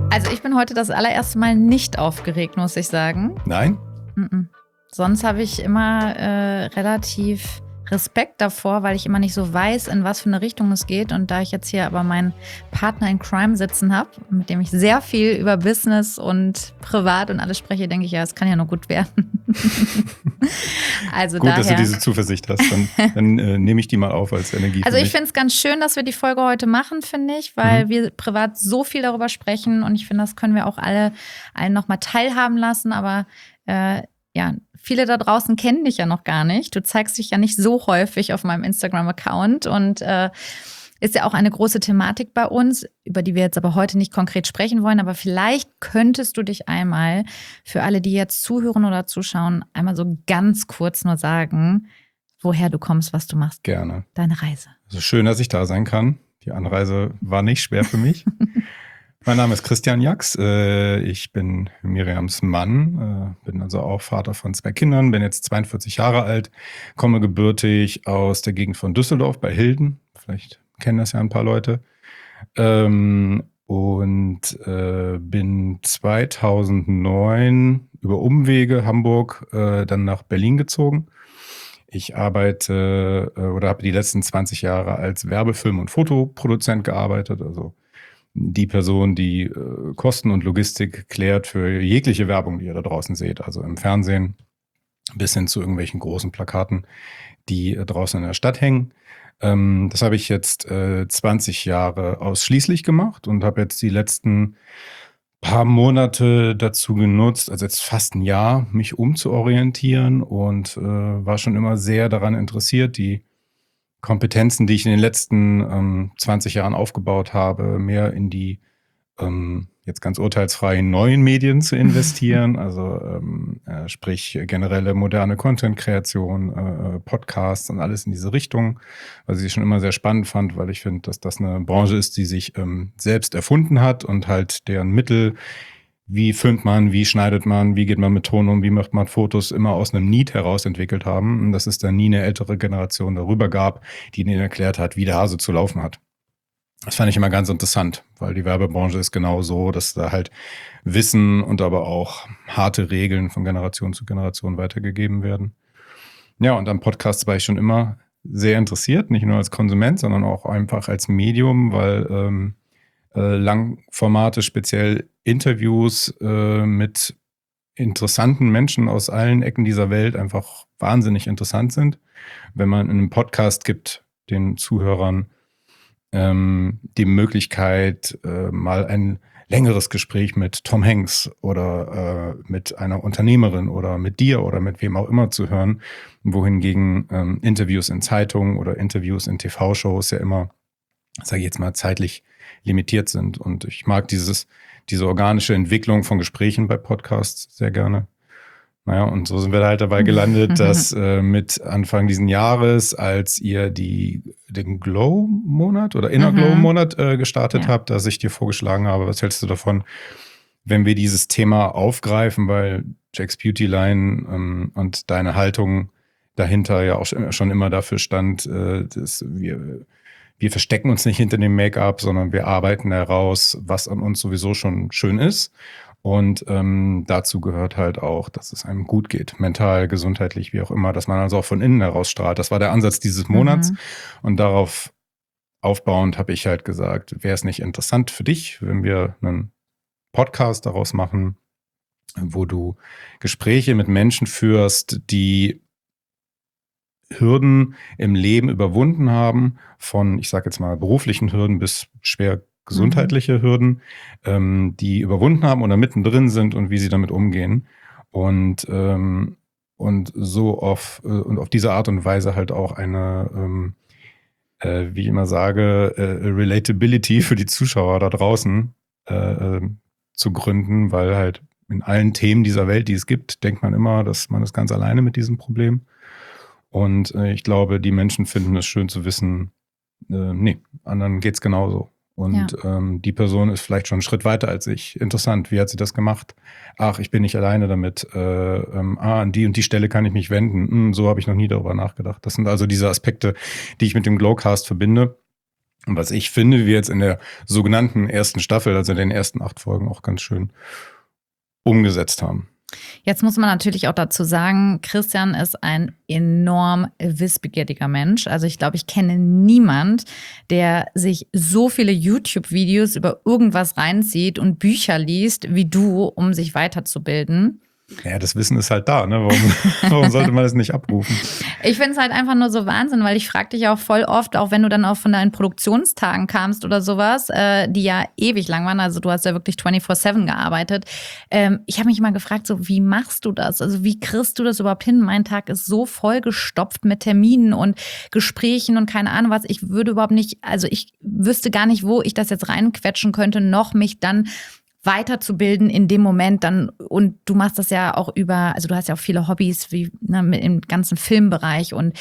Also ich bin heute das allererste Mal nicht aufgeregt, muss ich sagen. Nein? Sonst habe ich immer relativ Respekt davor, weil ich immer nicht so weiß, in was für eine Richtung es geht. Und da ich jetzt hier aber meinen Partner in Crime sitzen habe, mit dem ich sehr viel über Business und Privat und alles spreche, denke ich, ja, es kann ja nur gut werden. Also gut, daher, dass du diese Zuversicht hast. Dann nehme ich die mal auf als Energie. Also ich finde es ganz schön, dass wir die Folge heute machen, finde ich, weil wir privat so viel darüber sprechen. Und ich finde, das können wir auch allen nochmal teilhaben lassen. Aber ja, viele da draußen kennen dich ja noch gar nicht. Du zeigst dich ja nicht so häufig auf meinem Instagram-Account und ist ja auch eine große Thematik bei uns, über die wir jetzt aber heute nicht konkret sprechen wollen. Aber vielleicht könntest du dich einmal für alle, die jetzt zuhören oder zuschauen, einmal so ganz kurz nur sagen, woher du kommst, was du machst. Gerne. Deine Reise. Also schön, dass ich da sein kann. Die Anreise war nicht schwer für mich. Mein Name ist Christian Jax. Ich bin Miriams Mann, bin also auch Vater von 2 Kindern, bin jetzt 42 Jahre alt, komme gebürtig aus der Gegend von Düsseldorf bei Hilden. Vielleicht kennen das ja ein paar Leute. Und bin 2009 über Umwege Hamburg dann nach Berlin gezogen. Ich arbeite oder habe die letzten 20 Jahre als Werbefilm- und Fotoproduzent gearbeitet, also die Person, die Kosten und Logistik klärt für jegliche Werbung, die ihr da draußen seht, also im Fernsehen bis hin zu irgendwelchen großen Plakaten, die draußen in der Stadt hängen. Das habe ich jetzt 20 Jahre ausschließlich gemacht und habe jetzt die letzten paar Monate dazu genutzt, also jetzt fast ein Jahr, mich umzuorientieren und war schon immer sehr daran interessiert, die Kompetenzen, die ich in den letzten 20 Jahren aufgebaut habe, mehr in die jetzt ganz urteilsfrei neuen Medien zu investieren, also sprich generelle moderne Content-Kreation, Podcasts und alles in diese Richtung, was ich schon immer sehr spannend fand, weil ich finde, dass das eine Branche ist, die sich selbst erfunden hat und halt deren Mittel, wie filmt man, wie schneidet man, wie geht man mit Ton um, wie macht man Fotos, immer aus einem Need heraus entwickelt haben. Und dass es dann nie eine ältere Generation darüber gab, die ihnen erklärt hat, wie der Hase zu laufen hat. Das fand ich immer ganz interessant, weil die Werbebranche ist genau so, dass da halt Wissen und aber auch harte Regeln von Generation zu Generation weitergegeben werden. Ja, und am Podcast war ich schon immer sehr interessiert, nicht nur als Konsument, sondern auch einfach als Medium, weil Langformate, speziell Interviews mit interessanten Menschen aus allen Ecken dieser Welt einfach wahnsinnig interessant sind. Wenn man in einem Podcast gibt, den Zuhörern die Möglichkeit, mal ein längeres Gespräch mit Tom Hanks oder mit einer Unternehmerin oder mit dir oder mit wem auch immer zu hören, wohingegen Interviews in Zeitungen oder Interviews in TV-Shows ja immer, sage ich jetzt mal, zeitlich limitiert sind. Und ich mag diese organische Entwicklung von Gesprächen bei Podcasts sehr gerne. Naja, und so sind wir halt dabei gelandet, dass mit Anfang diesen Jahres, als ihr den Glow-Monat oder Inner Glow-Monat gestartet habt, dass ich dir vorgeschlagen habe, was hältst du davon, wenn wir dieses Thema aufgreifen, weil Jack's Beauty Line und deine Haltung dahinter ja auch schon immer dafür stand, dass wir verstecken uns nicht hinter dem Make-up, sondern wir arbeiten heraus, was an uns sowieso schon schön ist. Und dazu gehört halt auch, dass es einem gut geht, mental, gesundheitlich, wie auch immer, dass man also auch von innen heraus strahlt. Das war der Ansatz dieses Monats. Und darauf aufbauend habe ich halt gesagt, wäre es nicht interessant für dich, wenn wir einen Podcast daraus machen, wo du Gespräche mit Menschen führst, die Hürden im Leben überwunden haben, von, ich sage jetzt mal, beruflichen Hürden bis schwer gesundheitliche Hürden, die überwunden haben oder mittendrin sind und wie sie damit umgehen. Und so auf diese Art und Weise halt auch eine, wie ich immer sage, Relatability für die Zuschauer da draußen zu gründen, weil halt in allen Themen dieser Welt, die es gibt, denkt man immer, dass man ist ganz alleine mit diesem Problem. Und ich glaube, die Menschen finden es schön zu wissen, nee, anderen geht's genauso. Und die Person ist vielleicht schon einen Schritt weiter als ich. Interessant, wie hat sie das gemacht? Ach, ich bin nicht alleine damit. An die und die Stelle kann ich mich wenden. So habe ich noch nie darüber nachgedacht. Das sind also diese Aspekte, die ich mit dem Glowcast verbinde. Und was ich finde, wir jetzt in der sogenannten ersten Staffel, also in den ersten 8 Folgen, auch ganz schön umgesetzt haben. Jetzt muss man natürlich auch dazu sagen, Christian ist ein enorm wissbegieriger Mensch. Also ich glaube, ich kenne niemand, der sich so viele YouTube-Videos über irgendwas reinzieht und Bücher liest wie du, um sich weiterzubilden. Ja, das Wissen ist halt da, ne? Warum sollte man das nicht abrufen? Ich finde es halt einfach nur so Wahnsinn, weil ich frage dich auch voll oft, auch wenn du dann auch von deinen Produktionstagen kamst oder sowas, die ja ewig lang waren, also du hast ja wirklich 24/7 gearbeitet. Ich habe mich mal gefragt, so wie machst du das? Also wie kriegst du das überhaupt hin? Mein Tag ist so vollgestopft mit Terminen und Gesprächen und keine Ahnung was. Ich würde überhaupt nicht, also ich wüsste gar nicht, wo ich das jetzt reinquetschen könnte, noch mich dann weiterzubilden in dem Moment dann. Und du machst das ja auch also du hast ja auch viele Hobbys wie im ganzen Filmbereich und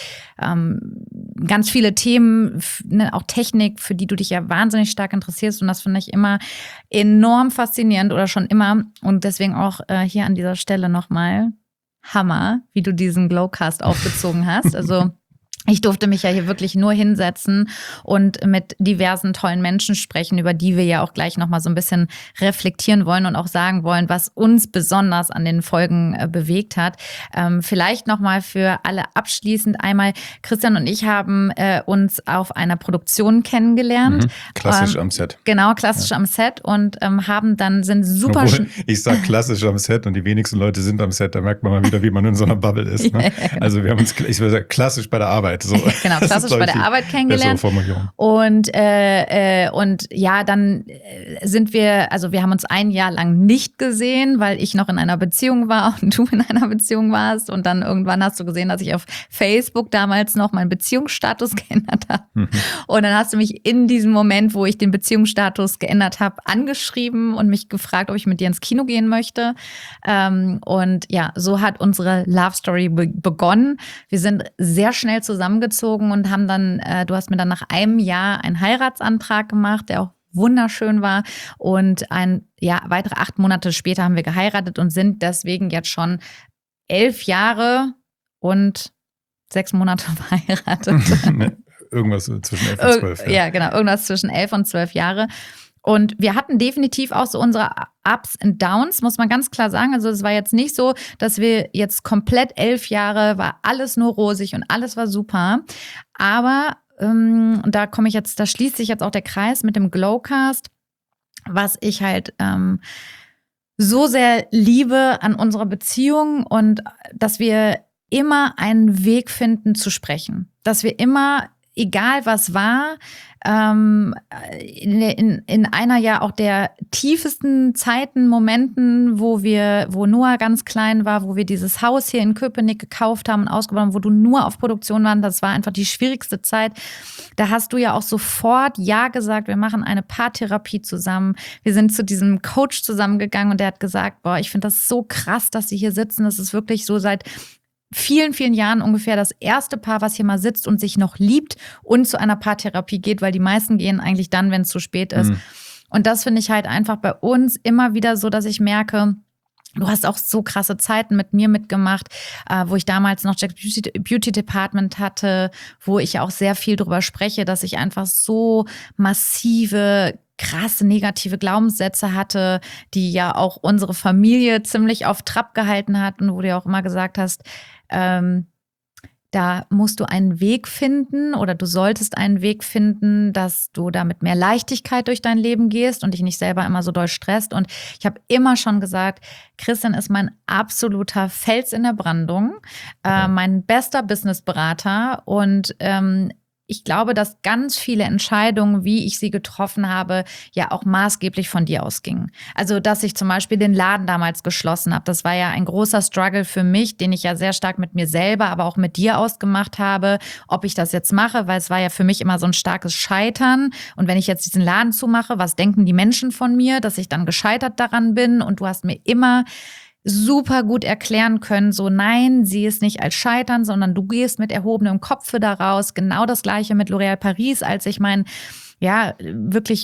ganz viele Themen, auch Technik, für die du dich ja wahnsinnig stark interessierst. Und das finde ich immer enorm faszinierend oder schon immer. Und deswegen auch hier an dieser Stelle nochmal Hammer, wie du diesen Glowcast aufgezogen hast. Also ich durfte mich ja hier wirklich nur hinsetzen und mit diversen tollen Menschen sprechen, über die wir ja auch gleich nochmal so ein bisschen reflektieren wollen und auch sagen wollen, was uns besonders an den Folgen bewegt hat. Vielleicht nochmal für alle abschließend einmal, Christian und ich haben uns auf einer Produktion kennengelernt. Klassisch am Set. Genau, klassisch am Set und sind super... Ich sag klassisch am Set und die wenigsten Leute sind am Set, da merkt man mal wieder, wie man in so einer Bubble ist. Ne? Ja, genau. Also wir haben uns, ich würde sagen, klassisch bei der Arbeit. So. Genau, klassisch bei der Arbeit kennengelernt. Und ja, dann sind wir haben uns ein Jahr lang nicht gesehen, weil ich noch in einer Beziehung war und du in einer Beziehung warst. Und dann irgendwann hast du gesehen, dass ich auf Facebook damals noch meinen Beziehungsstatus geändert habe. Und dann hast du mich in diesem Moment, wo ich den Beziehungsstatus geändert habe, angeschrieben und mich gefragt, ob ich mit dir ins Kino gehen möchte. Und ja, so hat unsere Love Story begonnen. Wir sind sehr schnell zusammengezogen und haben dann, du hast mir dann nach einem Jahr einen Heiratsantrag gemacht, der auch wunderschön war. Und weitere 8 Monate später haben wir geheiratet und sind deswegen jetzt schon 11 Jahre und 6 Monate verheiratet. Irgendwas zwischen 11 und 12. Ja, genau, irgendwas zwischen 11 und 12 Jahre. Und wir hatten definitiv auch so unsere Ups und Downs, muss man ganz klar sagen. Also es war jetzt nicht so, dass wir jetzt komplett 11 Jahre, war alles nur rosig und alles war super. Aber da schließt sich jetzt auch der Kreis mit dem Glowcast, was ich halt so sehr liebe an unserer Beziehung und dass wir immer einen Weg finden zu sprechen. Dass wir immer, egal was war, in einer ja auch der tiefsten Zeiten, Momenten, wo Noah ganz klein war, wo wir dieses Haus hier in Köpenick gekauft haben und ausgebaut haben, wo du nur auf Produktion warst, das war einfach die schwierigste Zeit. Da hast du ja auch sofort Ja gesagt, wir machen eine Paartherapie zusammen. Wir sind zu diesem Coach zusammengegangen und der hat gesagt, boah, ich finde das so krass, dass sie hier sitzen. Das ist wirklich so seit vielen, vielen Jahren ungefähr das erste Paar, was hier mal sitzt und sich noch liebt und zu einer Paartherapie geht, weil die meisten gehen eigentlich dann, wenn es zu spät ist. Und das finde ich halt einfach bei uns immer wieder so, dass ich merke, du hast auch so krasse Zeiten mit mir mitgemacht, wo ich damals noch Jack's Beauty Department hatte, wo ich auch sehr viel drüber spreche, dass ich einfach so massive, krasse negative Glaubenssätze hatte, die ja auch unsere Familie ziemlich auf Trab gehalten hat und wo du ja auch immer gesagt hast, da musst du einen Weg finden oder du solltest einen Weg finden, dass du da mit mehr Leichtigkeit durch dein Leben gehst und dich nicht selber immer so doll stresst. Und ich habe immer schon gesagt, Christian ist mein absoluter Fels in der Brandung, mein bester Businessberater und ich glaube, dass ganz viele Entscheidungen, wie ich sie getroffen habe, ja auch maßgeblich von dir ausgingen. Also, dass ich zum Beispiel den Laden damals geschlossen habe, das war ja ein großer Struggle für mich, den ich ja sehr stark mit mir selber, aber auch mit dir ausgemacht habe, ob ich das jetzt mache, weil es war ja für mich immer so ein starkes Scheitern. Und wenn ich jetzt diesen Laden zumache, was denken die Menschen von mir, dass ich dann gescheitert daran bin? Und du hast mir immer super gut erklären können, so nein, sieh es nicht als Scheitern, sondern du gehst mit erhobenem Kopfe daraus. Genau das Gleiche mit L'Oréal Paris, als ich wirklich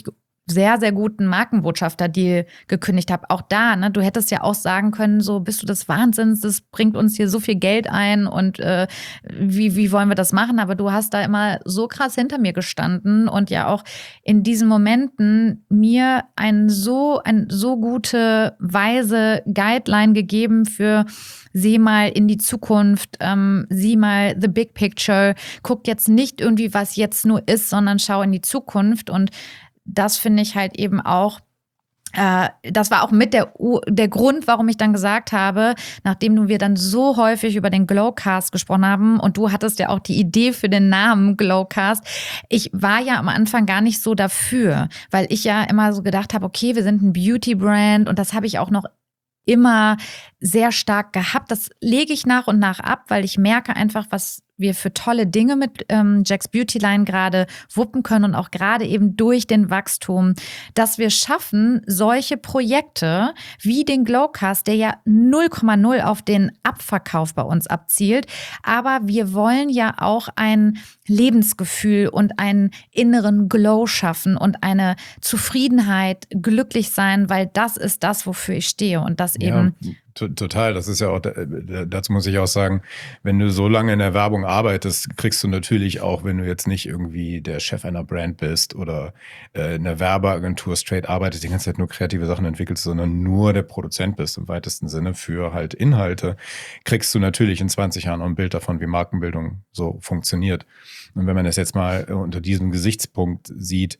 sehr, sehr guten Markenbotschafter-Deal gekündigt habe. Auch da, ne, du hättest ja auch sagen können, so bist du des Wahnsinns, das bringt uns hier so viel Geld ein und wie wollen wir das machen? Aber du hast da immer so krass hinter mir gestanden und ja auch in diesen Momenten mir eine so gute, weise Guideline gegeben für sieh mal in die Zukunft, sieh mal the big picture, guck jetzt nicht irgendwie, was jetzt nur ist, sondern schau in die Zukunft. Und das finde ich halt eben auch, das war auch mit der Grund, warum ich dann gesagt habe, nachdem wir dann so häufig über den Glowcast gesprochen haben und du hattest ja auch die Idee für den Namen Glowcast, ich war ja am Anfang gar nicht so dafür, weil ich ja immer so gedacht habe, okay, wir sind ein Beauty-Brand und das habe ich auch noch immer sehr stark gehabt. Das lege ich nach und nach ab, weil ich merke einfach, was wir für tolle Dinge mit Jack's Beauty Line gerade wuppen können und auch gerade eben durch den Wachstum, dass wir schaffen, solche Projekte wie den Glowcast, der ja 0,0 auf den Abverkauf bei uns abzielt, aber wir wollen ja auch ein Lebensgefühl und einen inneren Glow schaffen und eine Zufriedenheit, glücklich sein, weil das ist das, wofür ich stehe und das eben. Total, das ist ja auch, dazu muss ich auch sagen, wenn du so lange in der Werbung arbeitest, kriegst du natürlich auch, wenn du jetzt nicht irgendwie der Chef einer Brand bist oder in der Werbeagentur straight arbeitest, die ganze Zeit nur kreative Sachen entwickelst, sondern nur der Produzent bist im weitesten Sinne für halt Inhalte, kriegst du natürlich in 20 Jahren auch ein Bild davon, wie Markenbildung so funktioniert. Und wenn man das jetzt mal unter diesem Gesichtspunkt sieht,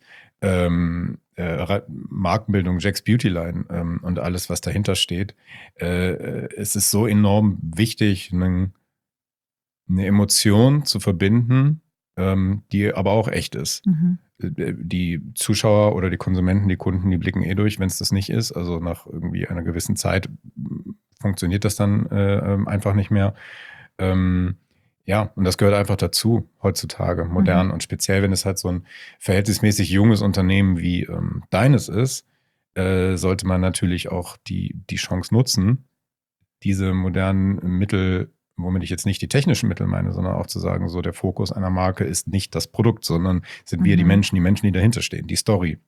Markenbildung, Jack's Beauty Line und alles, was dahinter steht, es ist so enorm wichtig, eine Emotion zu verbinden, die aber auch echt ist. Mhm. Die Zuschauer oder die Konsumenten, die Kunden, die blicken durch, wenn es das nicht ist. Also nach irgendwie einer gewissen Zeit funktioniert das dann einfach nicht mehr. Ja, und das gehört einfach dazu heutzutage, modern. Und speziell, wenn es halt so ein verhältnismäßig junges Unternehmen wie deines ist, sollte man natürlich auch die Chance nutzen, diese modernen Mittel, womit ich jetzt nicht die technischen Mittel meine, sondern auch zu sagen, so der Fokus einer Marke ist nicht das Produkt, sondern sind wir die Menschen, die dahinter stehen, die Story.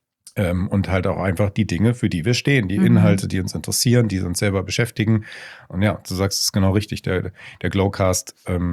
Und halt auch einfach die Dinge, für die wir stehen, die Inhalte, die uns interessieren, die uns selber beschäftigen. Und ja, du sagst es genau richtig, der Glowcast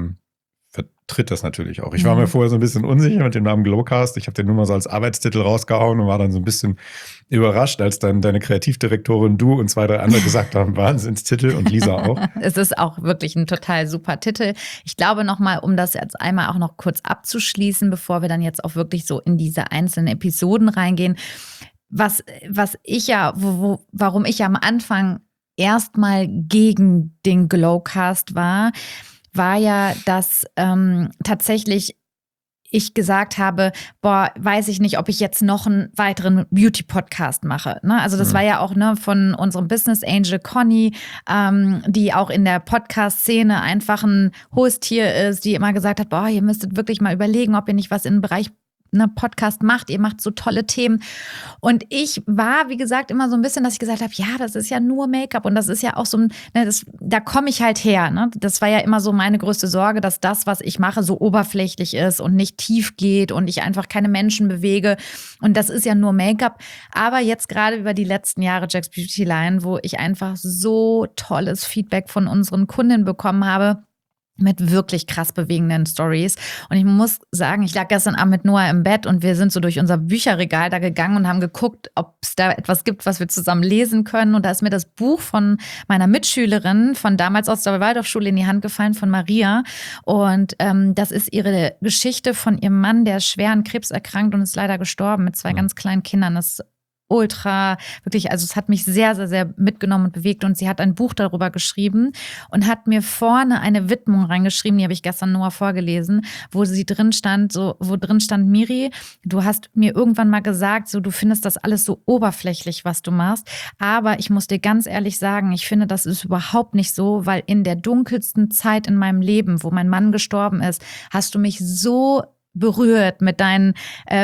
vertritt das natürlich auch. Ich war mir vorher so ein bisschen unsicher mit dem Namen Glowcast. Ich habe den nur mal so als Arbeitstitel rausgehauen und war dann so ein bisschen überrascht, als dann deine Kreativdirektorin, du und 2, 3 andere gesagt haben, Wahnsinnstitel und Lisa auch. Es ist auch wirklich ein total super Titel. Ich glaube nochmal, um das jetzt einmal auch noch kurz abzuschließen, bevor wir dann jetzt auch wirklich so in diese einzelnen Episoden reingehen, was ich ja, warum ich am Anfang erstmal gegen den Glowcast war ja, dass tatsächlich ich gesagt habe, weiß ich nicht, ob ich jetzt noch einen weiteren Beauty-Podcast mache. Ne? Also das war ja auch von unserem Business Angel Conny, die auch in der Podcast-Szene einfach ein hohes Tier ist, die immer gesagt hat, ihr müsstet wirklich mal überlegen, ob ihr nicht was im Bereich Podcast macht, ihr macht so tolle Themen. Und ich war, wie gesagt, immer so ein bisschen, dass ich gesagt habe, ja, das ist ja nur Make-up und das ist ja auch so, da komme ich halt her. Ne? Das war ja immer so meine größte Sorge, dass das, was ich mache, so oberflächlich ist und nicht tief geht und ich einfach keine Menschen bewege. Und das ist ja nur Make-up. Aber jetzt gerade über die letzten Jahre Jack's Beauty Line, wo ich einfach so tolles Feedback von unseren Kunden bekommen habe, mit wirklich krass bewegenden Stories. Und ich muss sagen, ich lag gestern Abend mit Noah im Bett und wir sind so durch unser Bücherregal da gegangen und haben geguckt, ob es da etwas gibt, was wir zusammen lesen können. Und da ist mir das Buch von meiner Mitschülerin von damals aus der Waldorfschule in die Hand gefallen, von Maria. Und das ist ihre Geschichte von ihrem Mann, der schwer an Krebs erkrankt und ist leider gestorben mit 2 ganz kleinen Kindern. Das ultra, wirklich, also es hat mich sehr, sehr, sehr mitgenommen und bewegt und sie hat ein Buch darüber geschrieben und hat mir vorne eine Widmung reingeschrieben, die habe ich gestern Noah vorgelesen, wo drin stand, Miri, du hast mir irgendwann mal gesagt, so, du findest das alles so oberflächlich, was du machst, aber ich muss dir ganz ehrlich sagen, ich finde, das ist überhaupt nicht so, weil in der dunkelsten Zeit in meinem Leben, wo mein Mann gestorben ist, hast du mich so berührt mit deinen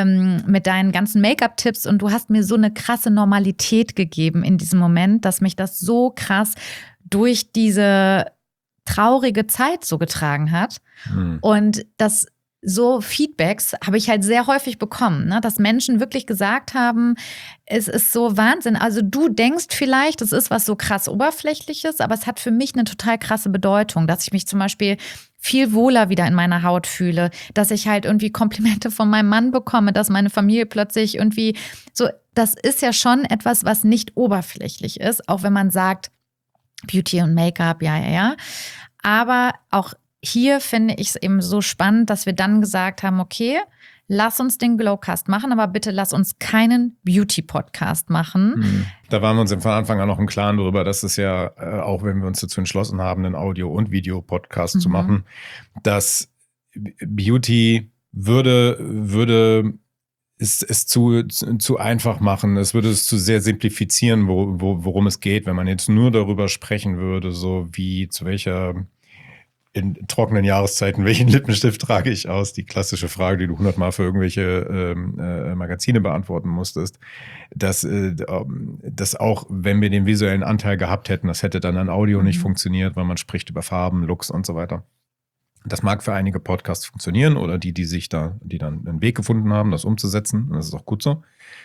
ganzen Make-up-Tipps und du hast mir so eine krasse Normalität gegeben in diesem Moment, dass mich das so krass durch diese traurige Zeit so getragen hat. Und das so Feedbacks habe ich halt sehr häufig bekommen, ne? Dass Menschen wirklich gesagt haben, es ist so Wahnsinn. Also du denkst vielleicht, es ist was so krass Oberflächliches, aber es hat für mich eine total krasse Bedeutung, dass ich mich zum Beispiel viel wohler wieder in meiner Haut fühle, dass ich halt irgendwie Komplimente von meinem Mann bekomme, dass meine Familie plötzlich irgendwie so, das ist ja schon etwas, was nicht oberflächlich ist, auch wenn man sagt, Beauty und Make-up, ja. Aber auch hier finde ich es eben so spannend, dass wir dann gesagt haben, okay, lass uns den Glowcast machen, aber bitte lass uns keinen Beauty-Podcast machen. Da waren wir uns von Anfang an noch im Klaren darüber, dass es ja, auch wenn wir uns dazu entschlossen haben, einen Audio- und Video-Podcast zu machen, dass Beauty würde es zu einfach machen. Es würde es zu sehr simplifizieren, worum es geht, wenn man jetzt nur darüber sprechen würde, so wie zu welcher in trockenen Jahreszeiten, welchen Lippenstift trage ich aus? Die klassische Frage, die du 100-mal für irgendwelche Magazine beantworten musstest. Dass auch, wenn wir den visuellen Anteil gehabt hätten, das hätte dann an Audio nicht funktioniert, weil man spricht über Farben, Looks und so weiter. Das mag für einige Podcasts funktionieren oder die dann einen Weg gefunden haben, das umzusetzen. Und das ist auch gut so.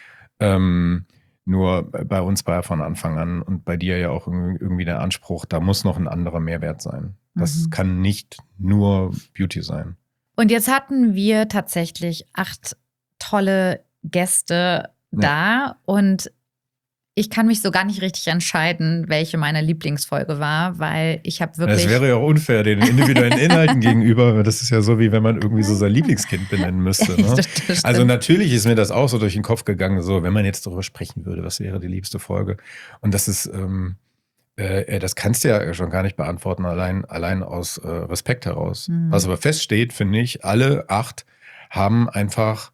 Nur bei uns war ja von Anfang an und bei dir ja auch irgendwie der Anspruch, da muss noch ein anderer Mehrwert sein. Das kann nicht nur Beauty sein. Und jetzt hatten wir tatsächlich 8 tolle Gäste da und ich kann mich so gar nicht richtig entscheiden, welche meine Lieblingsfolge war, weil ich habe wirklich… Das wäre ja auch unfair den individuellen Inhalten gegenüber. Das ist ja so, wie wenn man irgendwie so sein Lieblingskind benennen müsste. Ne? Also natürlich ist mir das auch so durch den Kopf gegangen, so wenn man jetzt darüber sprechen würde, was wäre die liebste Folge? Und das ist… das kannst du ja schon gar nicht beantworten, allein aus Respekt heraus. Was aber feststeht, finde ich, alle 8 haben einfach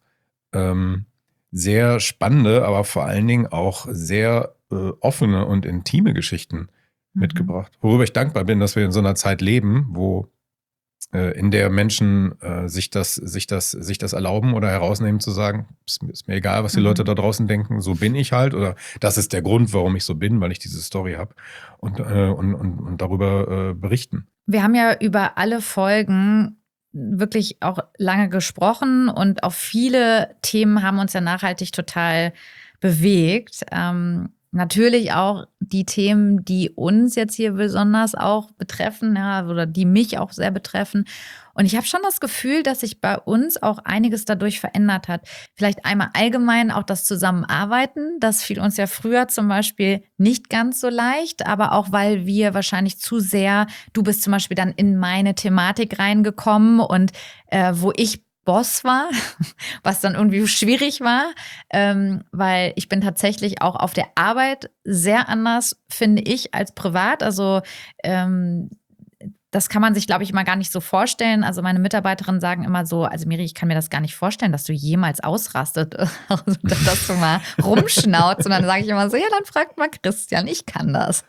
sehr spannende, aber vor allen Dingen auch sehr offene und intime Geschichten mitgebracht. Worüber ich dankbar bin, dass wir in so einer Zeit leben, wo in der Menschen sich das erlauben oder herausnehmen zu sagen, ist mir egal, was die Leute da draußen denken, so bin ich halt oder das ist der Grund, warum ich so bin, weil ich diese Story habe und darüber berichten. Wir haben ja über alle Folgen wirklich auch lange gesprochen und auch viele Themen haben uns ja nachhaltig total bewegt. Natürlich auch die Themen, die uns jetzt hier besonders auch betreffen, ja, oder die mich auch sehr betreffen. Und ich habe schon das Gefühl, dass sich bei uns auch einiges dadurch verändert hat. Vielleicht einmal allgemein auch das Zusammenarbeiten. Das fiel uns ja früher zum Beispiel nicht ganz so leicht, aber auch, weil wir wahrscheinlich zu sehr, du bist zum Beispiel dann in meine Thematik reingekommen und wo ich Boss war, was dann irgendwie schwierig war, weil ich bin tatsächlich auch auf der Arbeit sehr anders, finde ich, als privat. Also das kann man sich, glaube ich, immer gar nicht so vorstellen. Also meine Mitarbeiterinnen sagen immer so, also Miri, ich kann mir das gar nicht vorstellen, dass du jemals ausrastet, also, dass du mal rumschnauzt. Und dann sage ich immer so, ja, dann fragt mal Christian, ich kann das.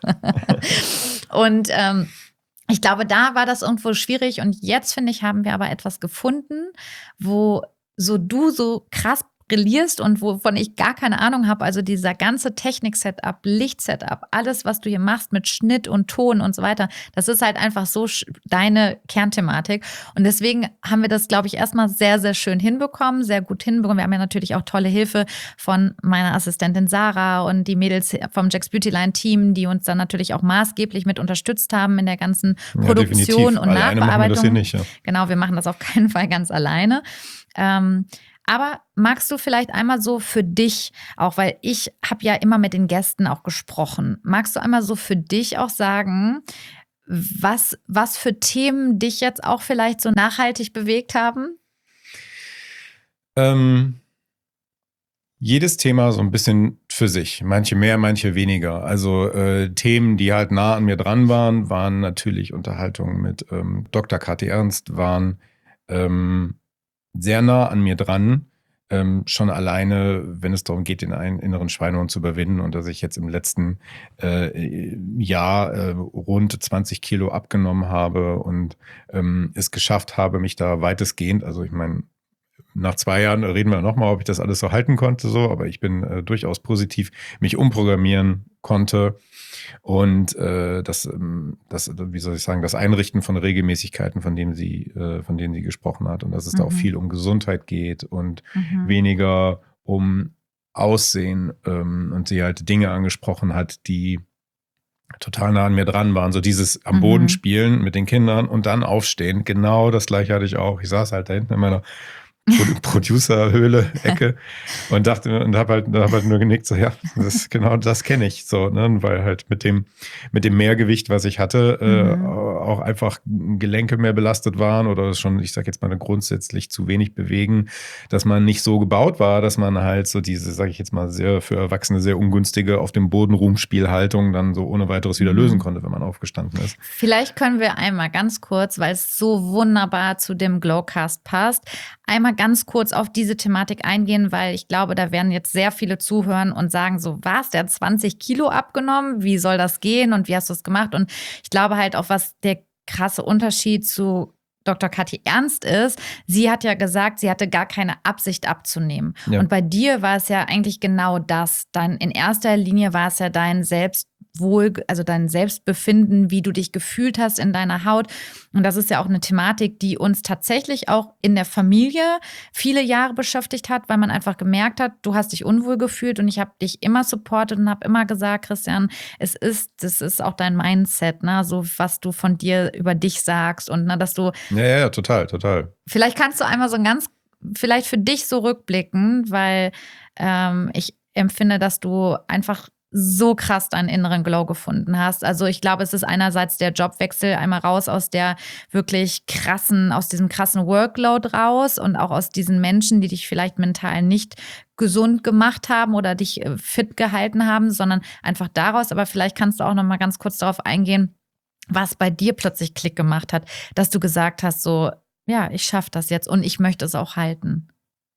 Und ich glaube, da war das irgendwo schwierig und jetzt, finde ich, haben wir aber etwas gefunden, wo so du so krass brillierst und wovon ich gar keine Ahnung habe. Also dieser ganze Technik-Setup, Licht-Setup, alles, was du hier machst mit Schnitt und Ton und so weiter, das ist halt einfach so deine Kernthematik. Und deswegen haben wir das, glaube ich, erstmal sehr, sehr schön hinbekommen, sehr gut hinbekommen. Wir haben ja natürlich auch tolle Hilfe von meiner Assistentin Sarah und die Mädels vom Jack's Beautyline Team, die uns dann natürlich auch maßgeblich mit unterstützt haben in der ganzen Produktion und alleine Nachbearbeitung. machen wir das hier nicht, ja. Genau, wir machen das auf keinen Fall ganz alleine. Aber magst du vielleicht einmal so für dich, auch weil ich habe ja immer mit den Gästen auch gesprochen, magst du einmal so für dich auch sagen, was für Themen dich jetzt auch vielleicht so nachhaltig bewegt haben? Jedes Thema so ein bisschen für sich. Manche mehr, manche weniger. Also Themen, die halt nah an mir dran waren natürlich Unterhaltungen mit Dr. Kathi Ernst, waren sehr nah an mir dran. Schon alleine, wenn es darum geht, den einen inneren Schweinehund zu überwinden und dass ich jetzt im letzten Jahr rund 20 Kilo abgenommen habe und es geschafft habe, mich da weitestgehend, also ich meine, nach 2 Jahren reden wir nochmal, ob ich das alles so halten konnte, so, aber ich bin durchaus positiv, mich umprogrammieren konnte. Und wie soll ich sagen, das Einrichten von Regelmäßigkeiten, von denen sie gesprochen hat. Und dass es da auch viel um Gesundheit geht und weniger um Aussehen. Und sie halt Dinge angesprochen hat, die total nah an mir dran waren. So dieses am Boden spielen mit den Kindern und dann aufstehen. Genau das gleiche hatte ich auch. Ich saß halt da hinten in meiner Producer-Höhle-Ecke und habe halt nur genickt, so ja, das kenne ich so, ne, weil halt mit dem Mehrgewicht, was ich hatte, auch einfach Gelenke mehr belastet waren oder schon, ich sag jetzt mal, grundsätzlich zu wenig bewegen, dass man nicht so gebaut war, dass man halt so diese, sag ich jetzt mal, sehr für Erwachsene sehr ungünstige auf dem Boden Ruhmspielhaltung dann so ohne weiteres wieder lösen konnte, wenn man aufgestanden ist. Vielleicht können wir einmal ganz kurz, weil es so wunderbar zu dem Glowcast passt, einmal ganz kurz auf diese Thematik eingehen, weil ich glaube, da werden jetzt sehr viele zuhören und sagen so, was, der hat 20 Kilo abgenommen, wie soll das gehen und wie hast du es gemacht? Und ich glaube halt auch, was der krasse Unterschied zu Dr. Kathi Ernst ist, sie hat ja gesagt, sie hatte gar keine Absicht abzunehmen. Ja. Und bei dir war es ja eigentlich genau das. Dann in erster Linie war es ja dein dein Selbstbefinden, wie du dich gefühlt hast in deiner Haut. Und das ist ja auch eine Thematik, die uns tatsächlich auch in der Familie viele Jahre beschäftigt hat, weil man einfach gemerkt hat, du hast dich unwohl gefühlt und ich habe dich immer supportet und habe immer gesagt, Christian, das ist auch dein Mindset, ne, so was du von dir über dich sagst und ne, dass du ja, total. Vielleicht kannst du einmal vielleicht für dich so rückblicken, weil ich empfinde, dass du einfach so krass deinen inneren Glow gefunden hast. Also ich glaube, es ist einerseits der Jobwechsel, einmal raus aus diesem krassen Workload raus und auch aus diesen Menschen, die dich vielleicht mental nicht gesund gemacht haben oder dich fit gehalten haben, sondern einfach daraus. Aber vielleicht kannst du auch noch mal ganz kurz darauf eingehen, was bei dir plötzlich Klick gemacht hat, dass du gesagt hast, so, ja, ich schaffe das jetzt und ich möchte es auch halten.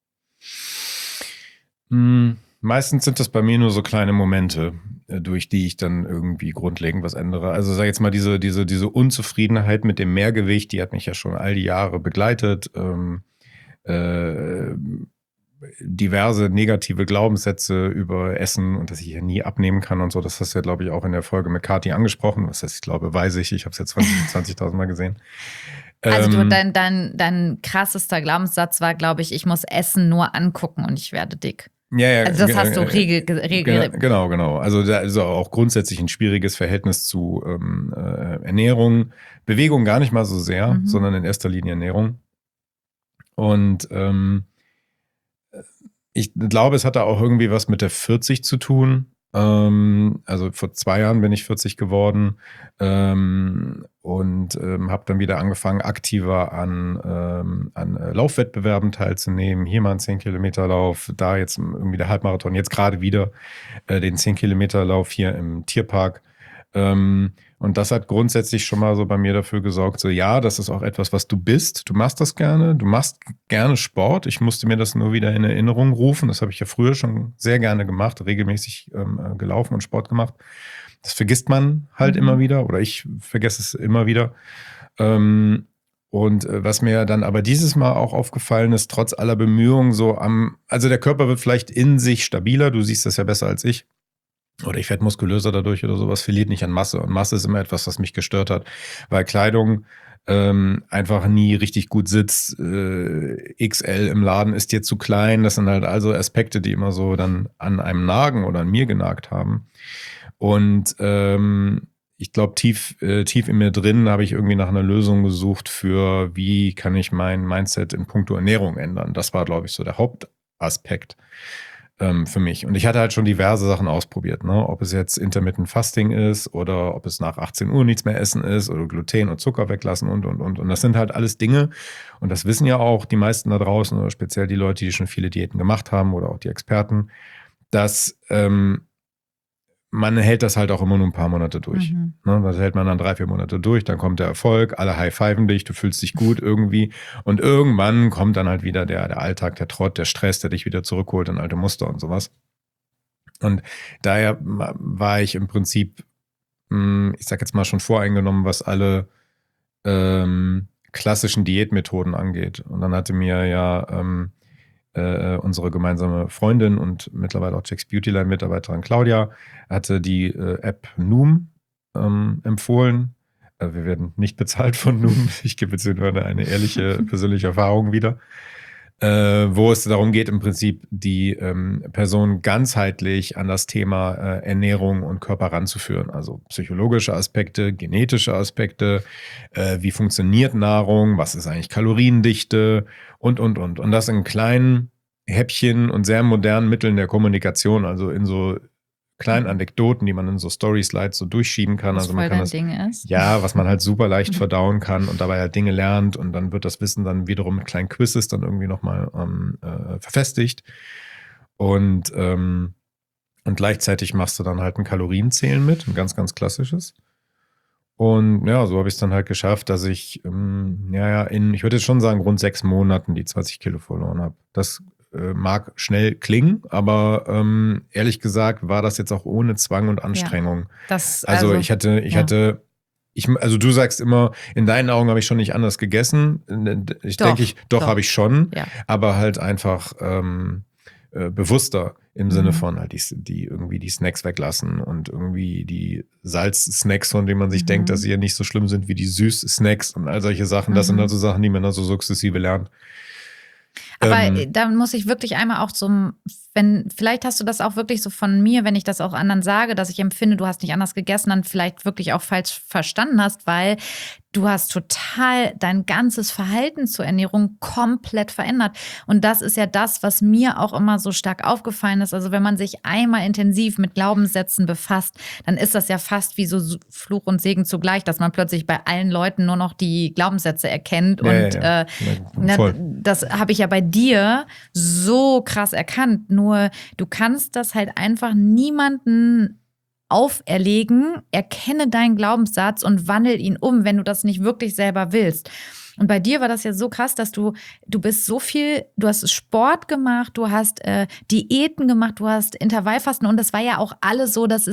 Meistens sind das bei mir nur so kleine Momente, durch die ich dann irgendwie grundlegend was ändere. Also sag jetzt mal, diese Unzufriedenheit mit dem Mehrgewicht, die hat mich ja schon all die Jahre begleitet. Diverse negative Glaubenssätze über Essen und dass ich ja nie abnehmen kann und so. Das hast du ja, glaube ich, auch in der Folge mit Kathi angesprochen. Was heißt, ich glaube, weiß ich. Ich habe es jetzt 20.000 Mal gesehen. Also dein krassester Glaubenssatz war, glaube ich muss Essen nur angucken und ich werde dick. Ja, also das hast du Regel. Genau. Also da ist auch grundsätzlich ein schwieriges Verhältnis zu Ernährung. Bewegung gar nicht mal so sehr, sondern in erster Linie Ernährung. Und ich glaube, es hatte auch irgendwie was mit der 40 zu tun. Also vor 2 Jahren bin ich 40 geworden und habe dann wieder angefangen, aktiver an Laufwettbewerben teilzunehmen. Hier mal einen 10-Kilometer-Lauf, da jetzt irgendwie der Halbmarathon, jetzt gerade wieder den 10-Kilometer-Lauf hier im Tierpark. Und das hat grundsätzlich schon mal so bei mir dafür gesorgt, so ja, das ist auch etwas, was du bist. Du machst das gerne, du machst gerne Sport. Ich musste mir das nur wieder in Erinnerung rufen. Das habe ich ja früher schon sehr gerne gemacht, regelmäßig gelaufen und Sport gemacht. Das vergisst man halt immer wieder oder ich vergesse es immer wieder. Und was mir dann aber dieses Mal auch aufgefallen ist, trotz aller Bemühungen also der Körper wird vielleicht in sich stabiler, du siehst das ja besser als ich. Oder ich werde muskulöser dadurch oder sowas, verliert nicht an Masse. Und Masse ist immer etwas, was mich gestört hat, weil Kleidung einfach nie richtig gut sitzt. XL im Laden ist dir zu klein. Das sind halt also Aspekte, die immer so dann an einem nagen oder an mir genagt haben. Und ich glaube, tief in mir drin habe ich irgendwie nach einer Lösung gesucht für, wie kann ich mein Mindset in puncto Ernährung ändern. Das war, glaube ich, so der Hauptaspekt für mich. Und ich hatte halt schon diverse Sachen ausprobiert, ne? Ob es jetzt Intermittent Fasting ist oder ob es nach 18 Uhr nichts mehr essen ist oder Gluten und Zucker weglassen und. Und das sind halt alles Dinge, und das wissen ja auch die meisten da draußen oder speziell die Leute, die schon viele Diäten gemacht haben oder auch die Experten, dass man hält das halt auch immer nur ein paar Monate durch. Ne? Das hält man dann 3-4 Monate durch, dann kommt der Erfolg, alle high-fiven dich, du fühlst dich gut irgendwie und irgendwann kommt dann halt wieder der Alltag, der Trott, der Stress, der dich wieder zurückholt in alte Muster und sowas. Und daher war ich im Prinzip, ich sag jetzt mal schon voreingenommen, was alle klassischen Diätmethoden angeht. Und dann hatte mir ja unsere gemeinsame Freundin und mittlerweile auch Jack's Beautyline-Mitarbeiterin Claudia hatte die App Noom empfohlen. Wir werden nicht bezahlt von Noom. Ich gebe jetzt nur eine ehrliche persönliche Erfahrung wieder. Wo es darum geht, im Prinzip die Person ganzheitlich an das Thema Ernährung und Körper ranzuführen. Also psychologische Aspekte, genetische Aspekte, wie funktioniert Nahrung, was ist eigentlich Kaloriendichte und. Und das in kleinen Häppchen und sehr modernen Mitteln der Kommunikation, also in so kleinen Anekdoten, die man in so Story-Slides so durchschieben kann. Was also voll man kann dein das, Ding ist. ja, was man halt super leicht verdauen kann und dabei halt Dinge lernt und dann wird das Wissen dann wiederum mit kleinen Quizzes dann irgendwie nochmal verfestigt. Und gleichzeitig machst du dann halt ein Kalorienzählen mit, ein ganz, ganz klassisches. Und ja, so habe ich es dann halt geschafft, dass ich ich würde jetzt schon sagen, rund 6 Monaten die 20 Kilo verloren habe. Das mag schnell klingen, aber ehrlich gesagt war das jetzt auch ohne Zwang und Anstrengung. Ja, also du sagst immer, in deinen Augen habe ich schon nicht anders gegessen. Doch, habe ich schon, ja. Aber halt einfach bewusster im Sinne von halt die irgendwie die Snacks weglassen und irgendwie die Salzsnacks, von denen man sich denkt, dass sie ja nicht so schlimm sind wie die Süß-Snacks und all solche Sachen. Das sind also Sachen, die man dann so sukzessive lernt. Aber da muss ich wirklich einmal auch vielleicht hast du das auch wirklich so von mir, wenn ich das auch anderen sage, dass ich empfinde, du hast nicht anders gegessen, dann vielleicht wirklich auch falsch verstanden hast, weil du hast total dein ganzes Verhalten zur Ernährung komplett verändert. Und das ist ja das, was mir auch immer so stark aufgefallen ist. Also wenn man sich einmal intensiv mit Glaubenssätzen befasst, dann ist das ja fast wie so Fluch und Segen zugleich, dass man plötzlich bei allen Leuten nur noch die Glaubenssätze erkennt. Das habe ich ja bei dir so krass erkannt. Nur du kannst das halt einfach niemanden auferlegen, erkenne deinen Glaubenssatz und wandel ihn um, wenn du das nicht wirklich selber willst. Und bei dir war das ja so krass, dass du bist so viel, du hast Sport gemacht, du hast Diäten gemacht, du hast Intervallfasten und das war ja auch alles so, da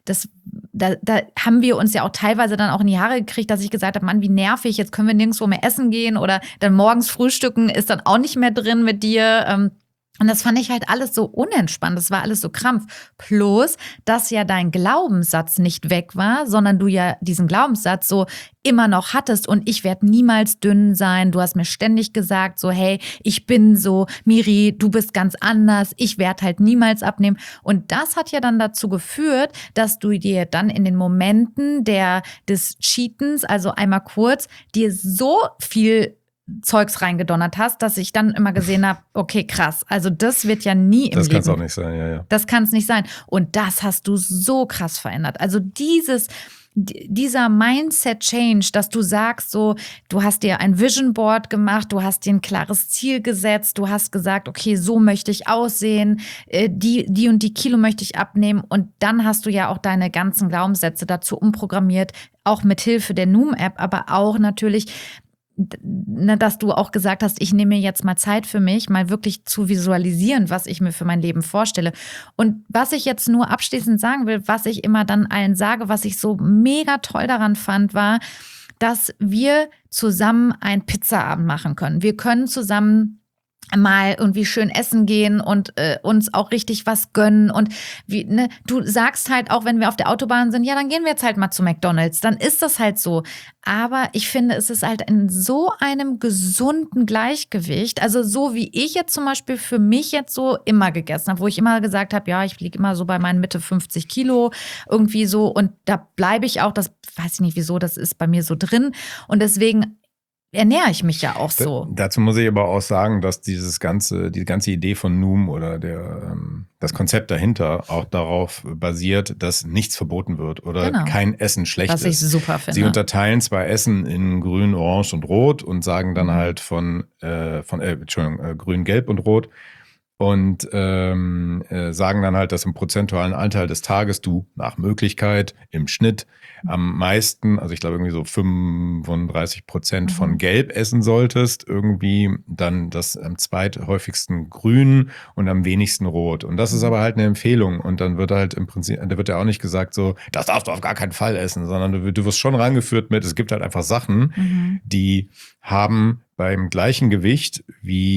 haben wir uns ja auch teilweise dann auch in die Haare gekriegt, dass ich gesagt habe, Mann, wie nervig, jetzt können wir nirgendwo mehr essen gehen oder dann morgens frühstücken ist dann auch nicht mehr drin mit dir. Und das fand ich halt alles so unentspannt, das war alles so Krampf. Plus, dass ja dein Glaubenssatz nicht weg war, sondern du ja diesen Glaubenssatz so immer noch hattest und ich werde niemals dünn sein. Du hast mir ständig gesagt so, hey, ich bin so, Miri, du bist ganz anders, ich werde halt niemals abnehmen. Und das hat ja dann dazu geführt, dass du dir dann in den Momenten des Cheatens, also einmal kurz, dir so viel Zeugs reingedonnert hast, dass ich dann immer gesehen habe, okay, krass, also das wird ja nie im Leben. Das kann es auch nicht sein, ja. Das kann es nicht sein. Und das hast du so krass verändert. Also dieser Mindset-Change, dass du sagst so, du hast dir ein Vision Board gemacht, du hast dir ein klares Ziel gesetzt, du hast gesagt, okay, so möchte ich aussehen, die und die Kilo möchte ich abnehmen und dann hast du ja auch deine ganzen Glaubenssätze dazu umprogrammiert, auch mit Hilfe der Noom-App, aber auch natürlich dass du auch gesagt hast, ich nehme mir jetzt mal Zeit für mich, mal wirklich zu visualisieren, was ich mir für mein Leben vorstelle. Und was ich jetzt nur abschließend sagen will, was ich immer dann allen sage, was ich so mega toll daran fand, war, dass wir zusammen einen Pizzaabend machen können. Wir können zusammen mal irgendwie schön essen gehen und uns auch richtig was gönnen und du sagst halt auch, wenn wir auf der Autobahn sind, ja, dann gehen wir jetzt halt mal zu McDonald's, dann ist das halt so. Aber ich finde, es ist halt in so einem gesunden Gleichgewicht, also so wie ich jetzt zum Beispiel für mich jetzt so immer gegessen habe, wo ich immer gesagt habe, ja, ich liege immer so bei meinen Mitte 50 Kilo irgendwie so und da bleibe ich auch, das weiß ich nicht wieso, das ist bei mir so drin und deswegen ernähre ich mich ja auch so. Dazu muss ich aber auch sagen, dass die ganze Idee von Noom oder das Konzept dahinter auch darauf basiert, dass nichts verboten wird oder kein Essen schlecht ist. Was ich super finde. Sie unterteilen zwar Essen in Grün, Orange und Rot und sagen dann halt Grün, Gelb und Rot und sagen dann halt, dass im prozentualen Anteil des Tages du nach Möglichkeit im Schnitt am meisten, also ich glaube irgendwie so 35% von Gelb essen solltest, irgendwie dann das am zweithäufigsten Grün und am wenigsten Rot. Und das ist aber halt eine Empfehlung und dann wird halt im Prinzip, da wird ja auch nicht gesagt so, das darfst du auf gar keinen Fall essen, sondern du wirst schon rangeführt mit, es gibt halt einfach Sachen, die haben beim gleichen Gewicht wie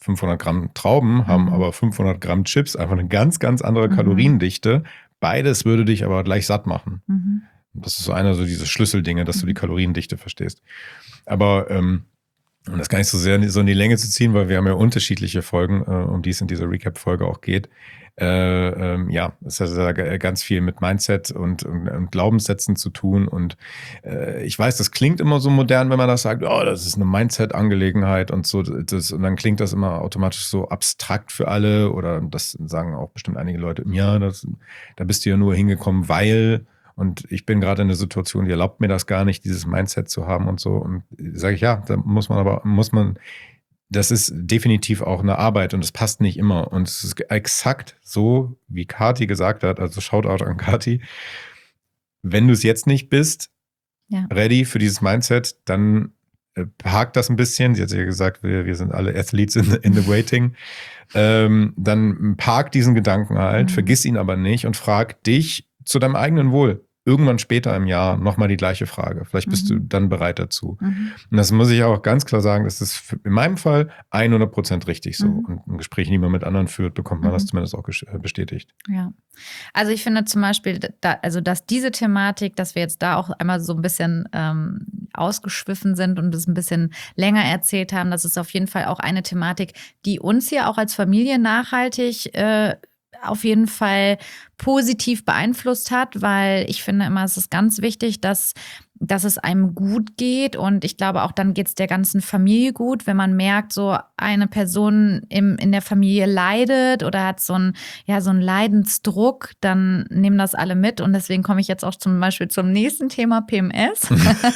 500 Gramm Trauben haben aber 500 Gramm Chips, einfach eine ganz, ganz andere Kaloriendichte. Beides würde dich aber gleich satt machen. Das ist so einer so diese Schlüsseldinge, dass du die Kaloriendichte verstehst. Aber um das gar nicht so sehr so in die Länge zu ziehen, weil wir haben ja unterschiedliche Folgen, um die es in dieser Recap-Folge auch geht. Es hat ja ganz viel mit Mindset und Glaubenssätzen zu tun. Und ich weiß, das klingt immer so modern, wenn man das sagt, oh, das ist eine Mindset-Angelegenheit und so. Und dann klingt das immer automatisch so abstrakt für alle. Oder das sagen auch bestimmt einige Leute, ja, da bist du ja nur hingekommen, weil... Und ich bin gerade in einer Situation, die erlaubt mir das gar nicht, dieses Mindset zu haben und so. Und sage ich, ja, da muss man, das ist definitiv auch eine Arbeit und es passt nicht immer. Und es ist exakt so, wie Kathi gesagt hat, also Shoutout an Kathi, wenn du es jetzt nicht bist, ready für dieses Mindset, dann park das ein bisschen. Sie hat ja gesagt, wir sind alle Athletes in the waiting. Dann park diesen Gedanken halt, vergiss ihn aber nicht und frag dich zu deinem eigenen Wohl. Irgendwann später im Jahr nochmal die gleiche Frage. Vielleicht bist du dann bereit dazu. Und das muss ich auch ganz klar sagen, das ist in meinem Fall 100% richtig so. Und ein Gespräch, die man mit anderen führt, bekommt man das zumindest auch bestätigt. Ja. Also ich finde zum Beispiel, dass diese Thematik, dass wir jetzt da auch einmal so ein bisschen ausgeschwiffen sind und es ein bisschen länger erzählt haben, das ist auf jeden Fall auch eine Thematik, die uns hier auch als Familie nachhaltig auf jeden Fall positiv beeinflusst hat, weil ich finde immer, es ist ganz wichtig, dass es einem gut geht und ich glaube auch dann geht es der ganzen Familie gut, wenn man merkt, so eine Person in der Familie leidet oder hat so einen Leidensdruck, dann nehmen das alle mit und deswegen komme ich jetzt auch zum Beispiel zum nächsten Thema PMS.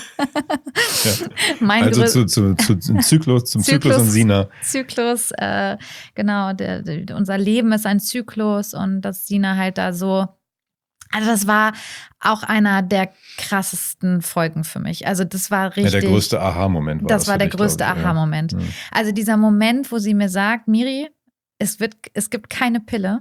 Zum Zyklus und Sina. Zyklus, genau, unser Leben ist ein Zyklus und dass Sina halt da so. Also das war auch einer der krassesten Folgen für mich. Also das war richtig. Ja, der größte Aha-Moment war das. Das war der größte Aha-Moment. Ja. Also dieser Moment, wo sie mir sagt, Miri, es gibt keine Pille.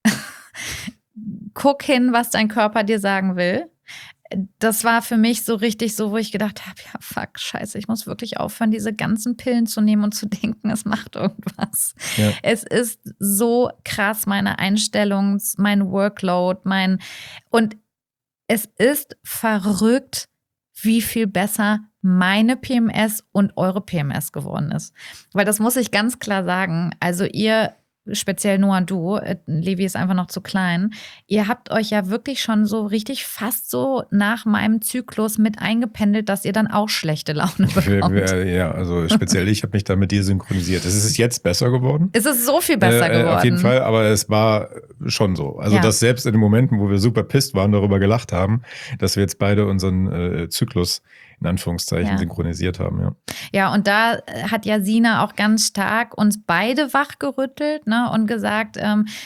Guck hin, was dein Körper dir sagen will. Das war für mich so richtig so, wo ich gedacht habe, ja fuck, scheiße, ich muss wirklich aufhören, diese ganzen Pillen zu nehmen und zu denken, es macht irgendwas. Ja. Es ist so krass, meine Einstellung, mein Workload, und es ist verrückt, wie viel besser meine PMS und eure PMS geworden ist. Weil das muss ich ganz klar sagen, also ihr, speziell Noah und du, Levi ist einfach noch zu klein, ihr habt euch ja wirklich schon so richtig fast so nach meinem Zyklus mit eingependelt, dass ihr dann auch schlechte Laune bekommt. Ja, also speziell ich habe mich da mit dir synchronisiert. Es ist jetzt besser geworden. Es ist so viel besser geworden. Auf jeden Fall, aber es war schon so. Also dass selbst in den Momenten, wo wir super pisst waren, darüber gelacht haben, dass wir jetzt beide unseren Zyklus in Anführungszeichen synchronisiert haben, ja. Ja, und da hat ja Sina auch ganz stark uns beide wachgerüttelt, ne, und gesagt,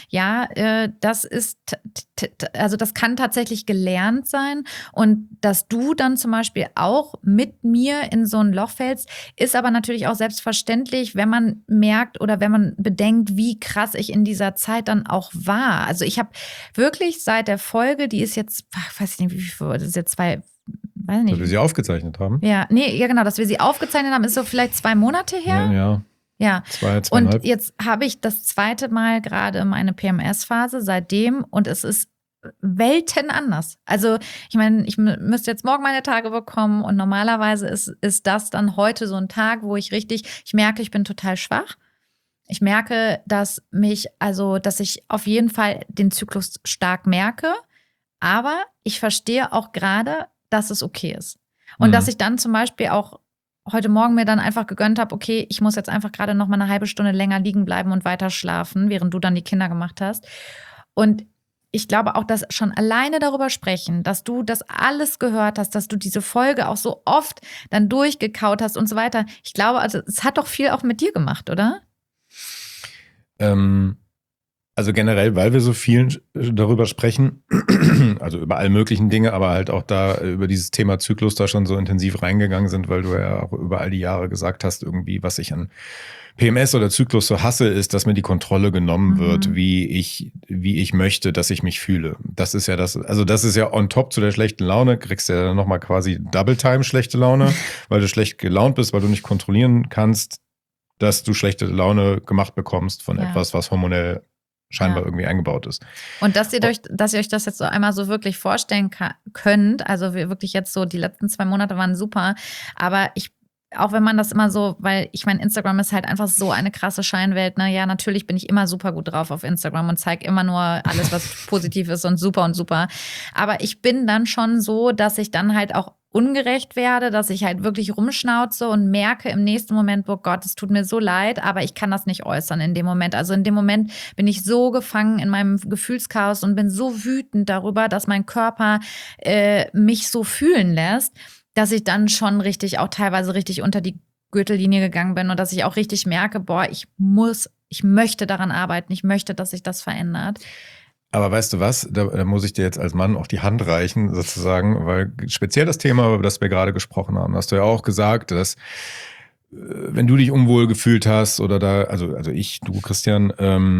das ist, also das kann tatsächlich gelernt sein und dass du dann zum Beispiel auch mit mir in so ein Loch fällst, ist aber natürlich auch selbstverständlich, wenn man merkt oder wenn man bedenkt, wie krass ich in dieser Zeit dann auch war. Also ich habe wirklich seit der Folge, die ist jetzt, weiß ich nicht, wie viel, das ist jetzt weiß nicht. Dass wir sie aufgezeichnet haben? Ja, genau, dass wir sie aufgezeichnet haben, ist so vielleicht 2 Monate her. Ja. 2,5. Und jetzt habe ich das zweite Mal gerade meine PMS-Phase seitdem und es ist Welten anders. Also ich meine, ich müsste jetzt morgen meine Tage bekommen und normalerweise ist das dann heute so ein Tag, wo ich merke, ich bin total schwach. Ich merke, dass ich auf jeden Fall den Zyklus stark merke, aber ich verstehe auch gerade, dass es okay ist. Und dass ich dann zum Beispiel auch heute Morgen mir dann einfach gegönnt habe, okay, ich muss jetzt einfach gerade noch mal eine halbe Stunde länger liegen bleiben und weiter schlafen, während du dann die Kinder gemacht hast. Und ich glaube auch, dass schon alleine darüber sprechen, dass du das alles gehört hast, dass du diese Folge auch so oft dann durchgekaut hast und so weiter. Ich glaube, also es hat doch viel auch mit dir gemacht, oder? Also generell, weil wir so viel darüber sprechen, also über alle möglichen Dinge, aber halt auch da über dieses Thema Zyklus da schon so intensiv reingegangen sind, weil du ja auch über all die Jahre gesagt hast, irgendwie, was ich an PMS oder Zyklus so hasse, ist, dass mir die Kontrolle genommen wird, wie ich möchte, dass ich mich fühle. Das ist ja on top zu der schlechten Laune, kriegst du ja nochmal quasi Double Time schlechte Laune, weil du schlecht gelaunt bist, weil du nicht kontrollieren kannst. dass du schlechte Laune gemacht bekommst von Ja. etwas, was hormonell scheinbar irgendwie eingebaut ist. Und dass ihr euch das jetzt so einmal so wirklich vorstellen könnt, also wir wirklich jetzt so, die letzten 2 Monate waren super, aber auch wenn man das immer so, weil ich meine, Instagram ist halt einfach so eine krasse Scheinwelt, ne? Ja, natürlich bin ich immer super gut drauf auf Instagram und zeige immer nur alles, was positiv ist und super. Aber ich bin dann schon so, dass ich dann halt auch ungerecht werde, dass ich halt wirklich rumschnauze und merke im nächsten Moment, oh Gott, es tut mir so leid, aber ich kann das nicht äußern in dem Moment. Also in dem Moment bin ich so gefangen in meinem Gefühlschaos und bin so wütend darüber, dass mein Körper mich so fühlen lässt, dass ich dann schon auch teilweise richtig unter die Gürtellinie gegangen bin und dass ich auch richtig merke, boah, ich möchte daran arbeiten, ich möchte, dass sich das verändert. Aber weißt du was, da muss ich dir jetzt als Mann auch die Hand reichen, sozusagen, weil speziell das Thema, über das wir gerade gesprochen haben, hast du ja auch gesagt, dass wenn du dich unwohl gefühlt hast oder du Christian,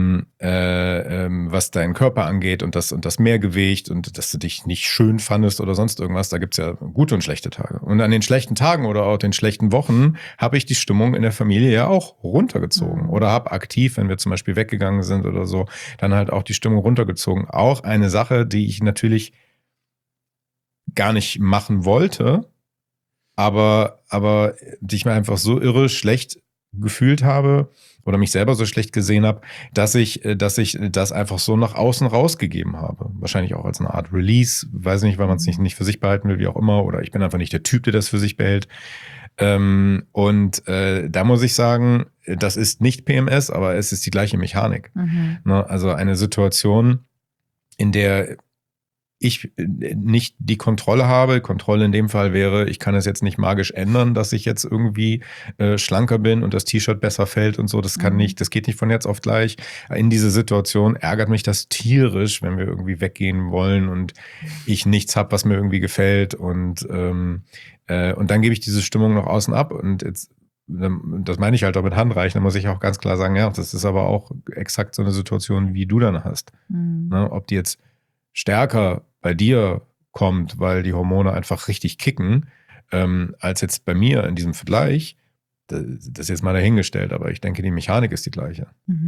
was deinen Körper angeht und das Mehrgewicht und dass du dich nicht schön fandest oder sonst irgendwas, da gibt's ja gute und schlechte Tage. Und an den schlechten Tagen oder auch den schlechten Wochen habe ich die Stimmung in der Familie ja auch runtergezogen oder habe aktiv, wenn wir zum Beispiel weggegangen sind oder so, dann halt auch die Stimmung runtergezogen. Auch eine Sache, die ich natürlich gar nicht machen wollte, aber die ich mir einfach so irre schlecht gefühlt habe oder mich selber so schlecht gesehen habe, dass ich das einfach so nach außen rausgegeben habe. Wahrscheinlich auch als eine Art Release, weiß nicht, weil man es nicht für sich behalten will, wie auch immer, oder ich bin einfach nicht der Typ, der das für sich behält. Da muss ich sagen, das ist nicht PMS, aber es ist die gleiche Mechanik. Ne? Also eine Situation, in der ich nicht die Kontrolle habe. Kontrolle in dem Fall wäre, ich kann es jetzt nicht magisch ändern, dass ich jetzt irgendwie schlanker bin und das T-Shirt besser fällt und so. Das geht nicht von jetzt auf gleich. In dieser Situation ärgert mich das tierisch, wenn wir irgendwie weggehen wollen und ich nichts habe, was mir irgendwie gefällt. Und dann gebe ich diese Stimmung nach außen ab und jetzt, das meine ich halt auch mit Handreichen, da muss ich auch ganz klar sagen, ja, das ist aber auch exakt so eine Situation, wie du dann hast. Ne? Ob die jetzt stärker bei dir kommt, weil die Hormone einfach richtig kicken, als jetzt bei mir in diesem Vergleich, das ist jetzt mal dahingestellt, aber ich denke, die Mechanik ist die gleiche.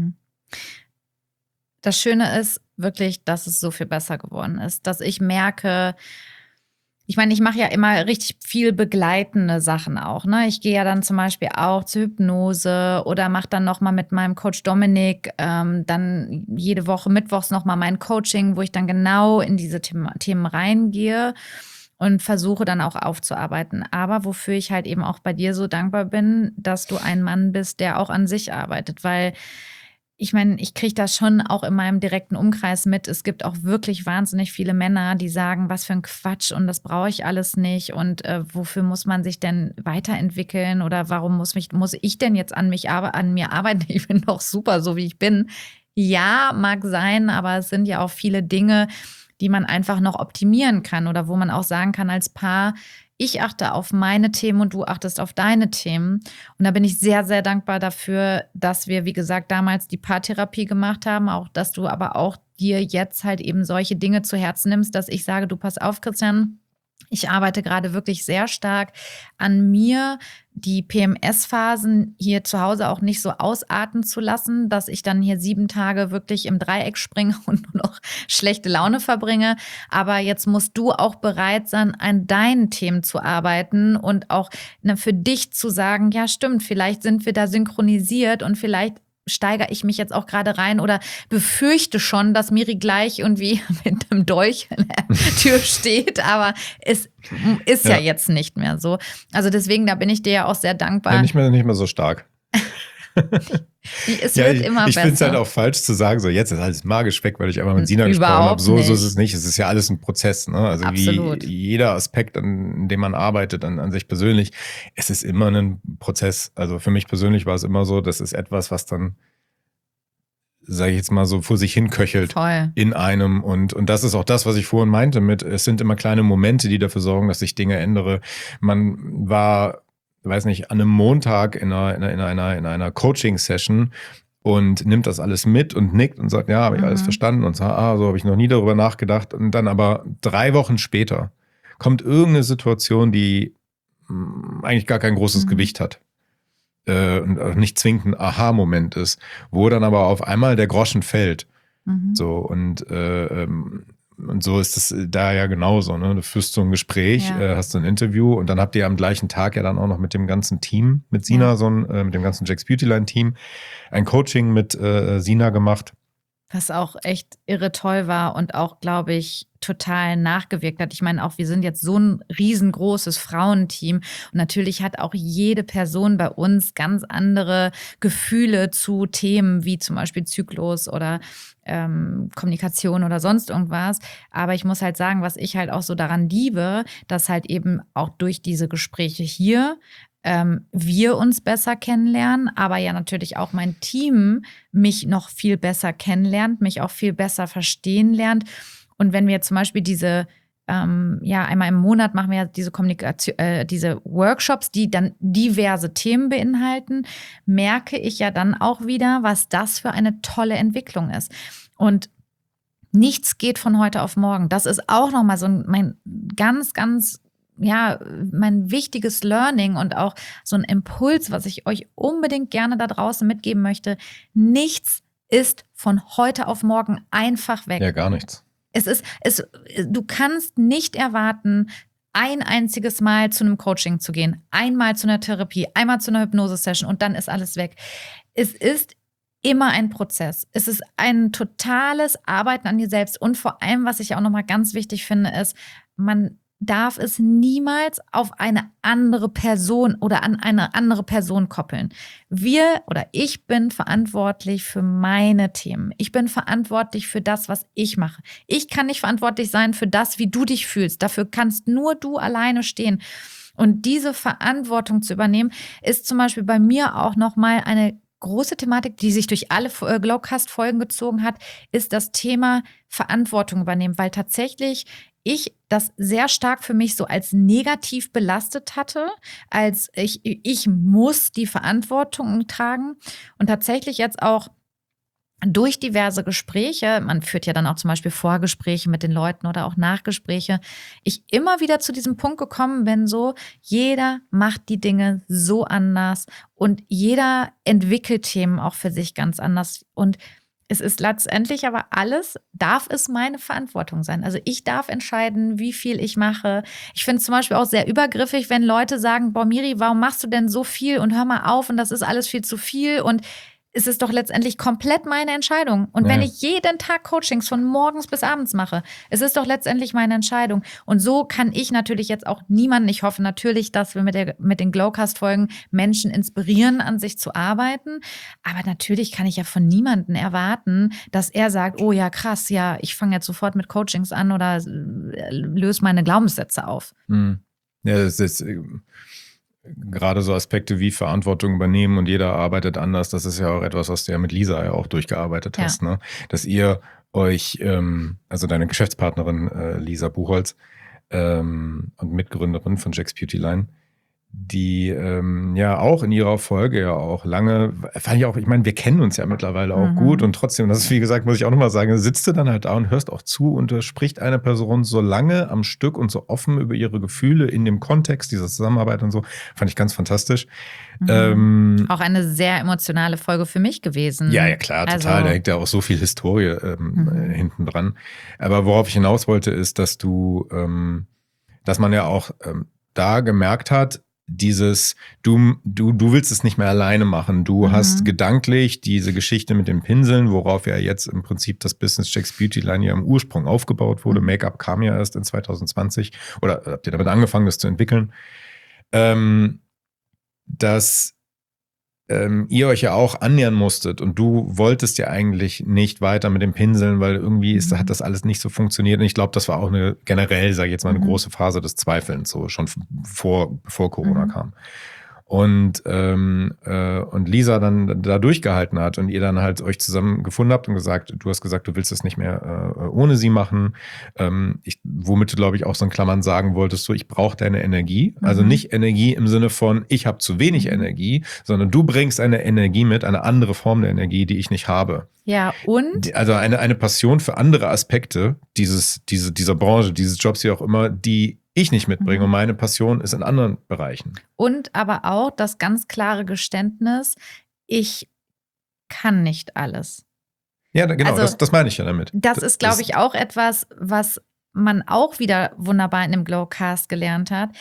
Das Schöne ist wirklich, dass es so viel besser geworden ist, dass ich merke, ich meine, ich mache ja immer richtig viel begleitende Sachen auch. Ne? Ich gehe ja dann zum Beispiel auch zur Hypnose oder mache dann nochmal mit meinem Coach Dominik dann jede Woche mittwochs nochmal mein Coaching, wo ich dann genau in diese Themen reingehe und versuche dann auch aufzuarbeiten. Aber wofür ich halt eben auch bei dir so dankbar bin, dass du ein Mann bist, der auch an sich arbeitet, weil ich meine, ich kriege das schon auch in meinem direkten Umkreis mit. Es gibt auch wirklich wahnsinnig viele Männer, die sagen, was für ein Quatsch und das brauche ich alles nicht und wofür muss man sich denn weiterentwickeln oder warum muss ich denn jetzt an mir arbeiten? Ich bin doch super, so wie ich bin. Ja, mag sein, aber es sind ja auch viele Dinge, die man einfach noch optimieren kann oder wo man auch sagen kann als Paar, ich achte auf meine Themen und du achtest auf deine Themen. Und da bin ich sehr, sehr dankbar dafür, dass wir, wie gesagt, damals die Paartherapie gemacht haben, auch dass du aber auch dir jetzt halt eben solche Dinge zu Herzen nimmst, dass ich sage, du pass auf, Christian, ich arbeite gerade wirklich sehr stark an mir, die PMS-Phasen hier zu Hause auch nicht so ausarten zu lassen, dass ich dann hier 7 Tage wirklich im Dreieck springe und nur noch schlechte Laune verbringe. Aber jetzt musst du auch bereit sein, an deinen Themen zu arbeiten und auch für dich zu sagen, ja stimmt, vielleicht sind wir da synchronisiert und vielleicht steigere ich mich jetzt auch gerade rein oder befürchte schon, dass Miri gleich irgendwie mit einem Dolch in der Tür steht, aber es ist ja jetzt nicht mehr so. Also deswegen, da bin ich dir ja auch sehr dankbar. Ja, nicht mehr so stark. Es wird immer besser. Ich finde es halt auch falsch zu sagen, so jetzt ist alles magisch weg, weil ich einmal mit Sina gesprochen habe. So ist es nicht. Es ist ja alles ein Prozess. Ne? Also absolut. Wie jeder Aspekt, an dem man arbeitet, an sich persönlich, es ist immer ein Prozess. Also für mich persönlich war es immer so, das ist etwas, was dann, sage ich jetzt mal so, vor sich hin köchelt. Voll. In einem. Und das ist auch das, was ich vorhin meinte mit, es sind immer kleine Momente, die dafür sorgen, dass sich Dinge ändere. Man war, weiß nicht, an einem Montag in einer Coaching-Session und nimmt das alles mit und nickt und sagt, ja, habe ich alles verstanden und sagt, so habe ich noch nie darüber nachgedacht. Und dann aber 3 Wochen später kommt irgendeine Situation, die eigentlich gar kein großes Gewicht hat. und auch nicht zwingend ein Aha-Moment ist, wo dann aber auf einmal der Groschen fällt. So, und so ist es da ja genauso. Ne? Du führst so ein Gespräch, hast so ein Interview und dann habt ihr am gleichen Tag ja dann auch noch mit dem ganzen Team, mit Sina, mit dem ganzen Jack's Beautyline-Team, ein Coaching mit Sina gemacht. Was auch echt irre toll war und auch, glaube ich, total nachgewirkt hat. Ich meine, auch wir sind jetzt so ein riesengroßes Frauenteam und natürlich hat auch jede Person bei uns ganz andere Gefühle zu Themen wie zum Beispiel Zyklus oder Kommunikation oder sonst irgendwas. Aber ich muss halt sagen, was ich halt auch so daran liebe, dass halt eben auch durch diese Gespräche hier wir uns besser kennenlernen, aber ja natürlich auch mein Team mich noch viel besser kennenlernt, mich auch viel besser verstehen lernt. Und wenn wir zum Beispiel diese, einmal im Monat machen wir ja diese Kommunikation, diese Workshops, die dann diverse Themen beinhalten, merke ich ja dann auch wieder, was das für eine tolle Entwicklung ist. Und nichts geht von heute auf morgen. Das ist auch nochmal so mein ganz, ganz mein wichtiges Learning und auch so ein Impuls, was ich euch unbedingt gerne da draußen mitgeben möchte. Nichts ist von heute auf morgen einfach weg. Ja, gar nichts. Du kannst nicht erwarten, ein einziges Mal zu einem Coaching zu gehen, einmal zu einer Therapie, einmal zu einer Hypnose-Session und dann ist alles weg. Es ist immer ein Prozess. Es ist ein totales Arbeiten an dir selbst und vor allem, was ich auch nochmal ganz wichtig finde, ist, man darf es niemals auf eine andere Person oder an eine andere Person koppeln. Ich bin verantwortlich für meine Themen. Ich bin verantwortlich für das, was ich mache. Ich kann nicht verantwortlich sein für das, wie du dich fühlst. Dafür kannst nur du alleine stehen. Und diese Verantwortung zu übernehmen, ist zum Beispiel bei mir auch nochmal eine große Thematik, die sich durch alle Glowcast-Folgen gezogen hat, ist das Thema Verantwortung übernehmen, weil tatsächlich ich das sehr stark für mich so als negativ belastet hatte, als ich muss die Verantwortung tragen und tatsächlich jetzt auch durch diverse Gespräche, man führt ja dann auch zum Beispiel Vorgespräche mit den Leuten oder auch Nachgespräche, ich immer wieder zu diesem Punkt gekommen bin, so jeder macht die Dinge so anders und jeder entwickelt Themen auch für sich ganz anders und es ist letztendlich aber darf es meine Verantwortung sein. Also ich darf entscheiden, wie viel ich mache. Ich finde es zum Beispiel auch sehr übergriffig, wenn Leute sagen, boah Miri, warum machst du denn so viel und hör mal auf und das ist alles viel zu viel und es ist doch letztendlich komplett meine Entscheidung. Und wenn ich jeden Tag Coachings von morgens bis abends mache, es ist doch letztendlich meine Entscheidung. Und so kann ich natürlich jetzt auch niemanden, ich hoffe natürlich, dass wir mit den Glowcast-Folgen Menschen inspirieren, an sich zu arbeiten. Aber natürlich kann ich ja von niemandem erwarten, dass er sagt, oh ja, krass, ja, ich fange jetzt sofort mit Coachings an oder löse meine Glaubenssätze auf. Ja, das ist gerade so Aspekte wie Verantwortung übernehmen und jeder arbeitet anders, das ist ja auch etwas, was du ja mit Lisa ja auch durchgearbeitet hast, ne? Dass ihr euch, also deine Geschäftspartnerin Lisa Buchholz und Mitgründerin von Jack's Beautyline, die auch in ihrer Folge ja auch lange, fand ich auch, ich meine, wir kennen uns ja mittlerweile auch gut und trotzdem, das ist wie gesagt, muss ich auch nochmal sagen, sitzt du dann halt da und hörst auch zu und da spricht eine Person so lange am Stück und so offen über ihre Gefühle in dem Kontext dieser Zusammenarbeit und so, fand ich ganz fantastisch. Auch eine sehr emotionale Folge für mich gewesen. Ja, klar, total, da hängt ja auch so viel Historie hinten dran. Aber worauf ich hinaus wollte, ist, dass dass man ja auch da gemerkt hat, du willst es nicht mehr alleine machen. Du hast gedanklich diese Geschichte mit den Pinseln, worauf ja jetzt im Prinzip das Business Jack's Beautyline ja im Ursprung aufgebaut wurde. Make-up kam ja erst in 2020 oder habt ihr damit angefangen, das zu entwickeln, dass ihr euch ja auch annähern musstet und du wolltest ja eigentlich nicht weiter mit den Pinseln, weil irgendwie hat das alles nicht so funktioniert und ich glaube, das war auch generell, sage ich jetzt mal, eine große Phase des Zweifelns, so schon bevor Corona kam. Und Lisa dann da durchgehalten hat und ihr dann halt euch zusammen gefunden habt und du hast gesagt, du willst das nicht mehr ohne sie machen. Womit du, glaube ich, auch so in Klammern sagen wolltest, so ich brauche deine Energie. Also nicht Energie im Sinne von, ich habe zu wenig Energie, sondern du bringst eine Energie mit, eine andere Form der Energie, die ich nicht habe. Ja, und? Also eine Passion für andere Aspekte dieser Branche, dieses Jobs, wie auch immer, die ich nicht mitbringe. Und meine Passion ist in anderen Bereichen. Und aber auch das ganz klare Geständnis, ich kann nicht alles. Ja, genau, Also, das meine ich ja damit. Das ist, glaube ich, auch etwas, was man auch wieder wunderbar in dem Glowcast gelernt hat.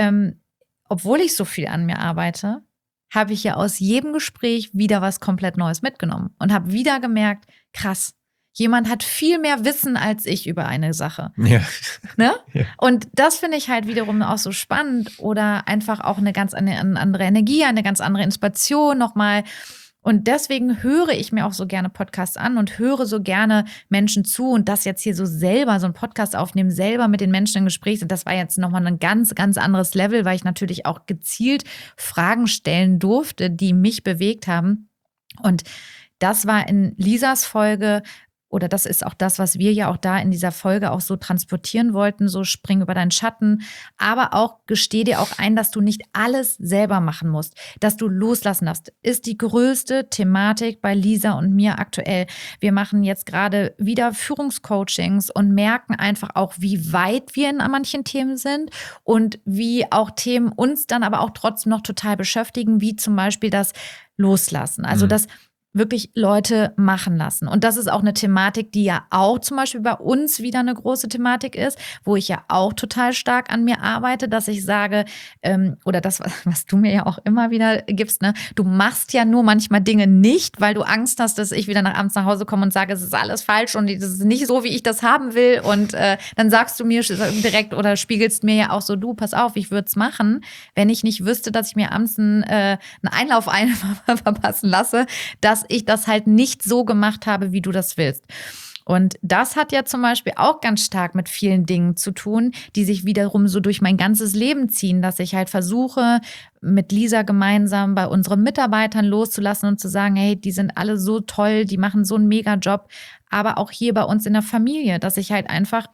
Obwohl ich so viel an mir arbeite, habe ich ja aus jedem Gespräch wieder was komplett Neues mitgenommen und habe wieder gemerkt, krass, jemand hat viel mehr Wissen als ich über eine Sache. Ja. Ne? Ja. Und das finde ich halt wiederum auch so spannend oder einfach auch eine ganz andere Energie, eine ganz andere Inspiration nochmal. Und deswegen höre ich mir auch so gerne Podcasts an und höre so gerne Menschen zu und das jetzt hier so selber, so einen Podcast aufnehmen, selber mit den Menschen im Gespräch sind, das war jetzt nochmal ein ganz, ganz anderes Level, weil ich natürlich auch gezielt Fragen stellen durfte, die mich bewegt haben. Und das war in Lisas Folge, oder das ist auch das, was wir ja auch da in dieser Folge auch so transportieren wollten, so spring über deinen Schatten, aber auch gesteh dir auch ein, dass du nicht alles selber machen musst, dass du loslassen darfst, ist die größte Thematik bei Lisa und mir aktuell. Wir machen jetzt gerade wieder Führungscoachings und merken einfach auch, wie weit wir in manchen Themen sind und wie auch Themen uns dann aber auch trotzdem noch total beschäftigen, wie zum Beispiel das Loslassen. Also das wirklich Leute machen lassen. Und das ist auch eine Thematik, die ja auch zum Beispiel bei uns wieder eine große Thematik ist, wo ich ja auch total stark an mir arbeite, dass ich sage, oder das, was du mir ja auch immer wieder gibst, ne, du machst ja nur manchmal Dinge nicht, weil du Angst hast, dass ich wieder abends nach Hause komme und sage, es ist alles falsch und es ist nicht so, wie ich das haben will. Und dann sagst du mir direkt oder spiegelst mir ja auch so, du, pass auf, ich würde es machen, wenn ich nicht wüsste, dass ich mir abends einen Einlauf verpassen lasse, dass ich das halt nicht so gemacht habe, wie du das willst. Und das hat ja zum Beispiel auch ganz stark mit vielen Dingen zu tun, die sich wiederum so durch mein ganzes Leben ziehen, dass ich halt versuche, mit Lisa gemeinsam bei unseren Mitarbeitern loszulassen und zu sagen, hey, die sind alle so toll, die machen so einen Mega-Job, aber auch hier bei uns in der Familie, dass ich halt einfach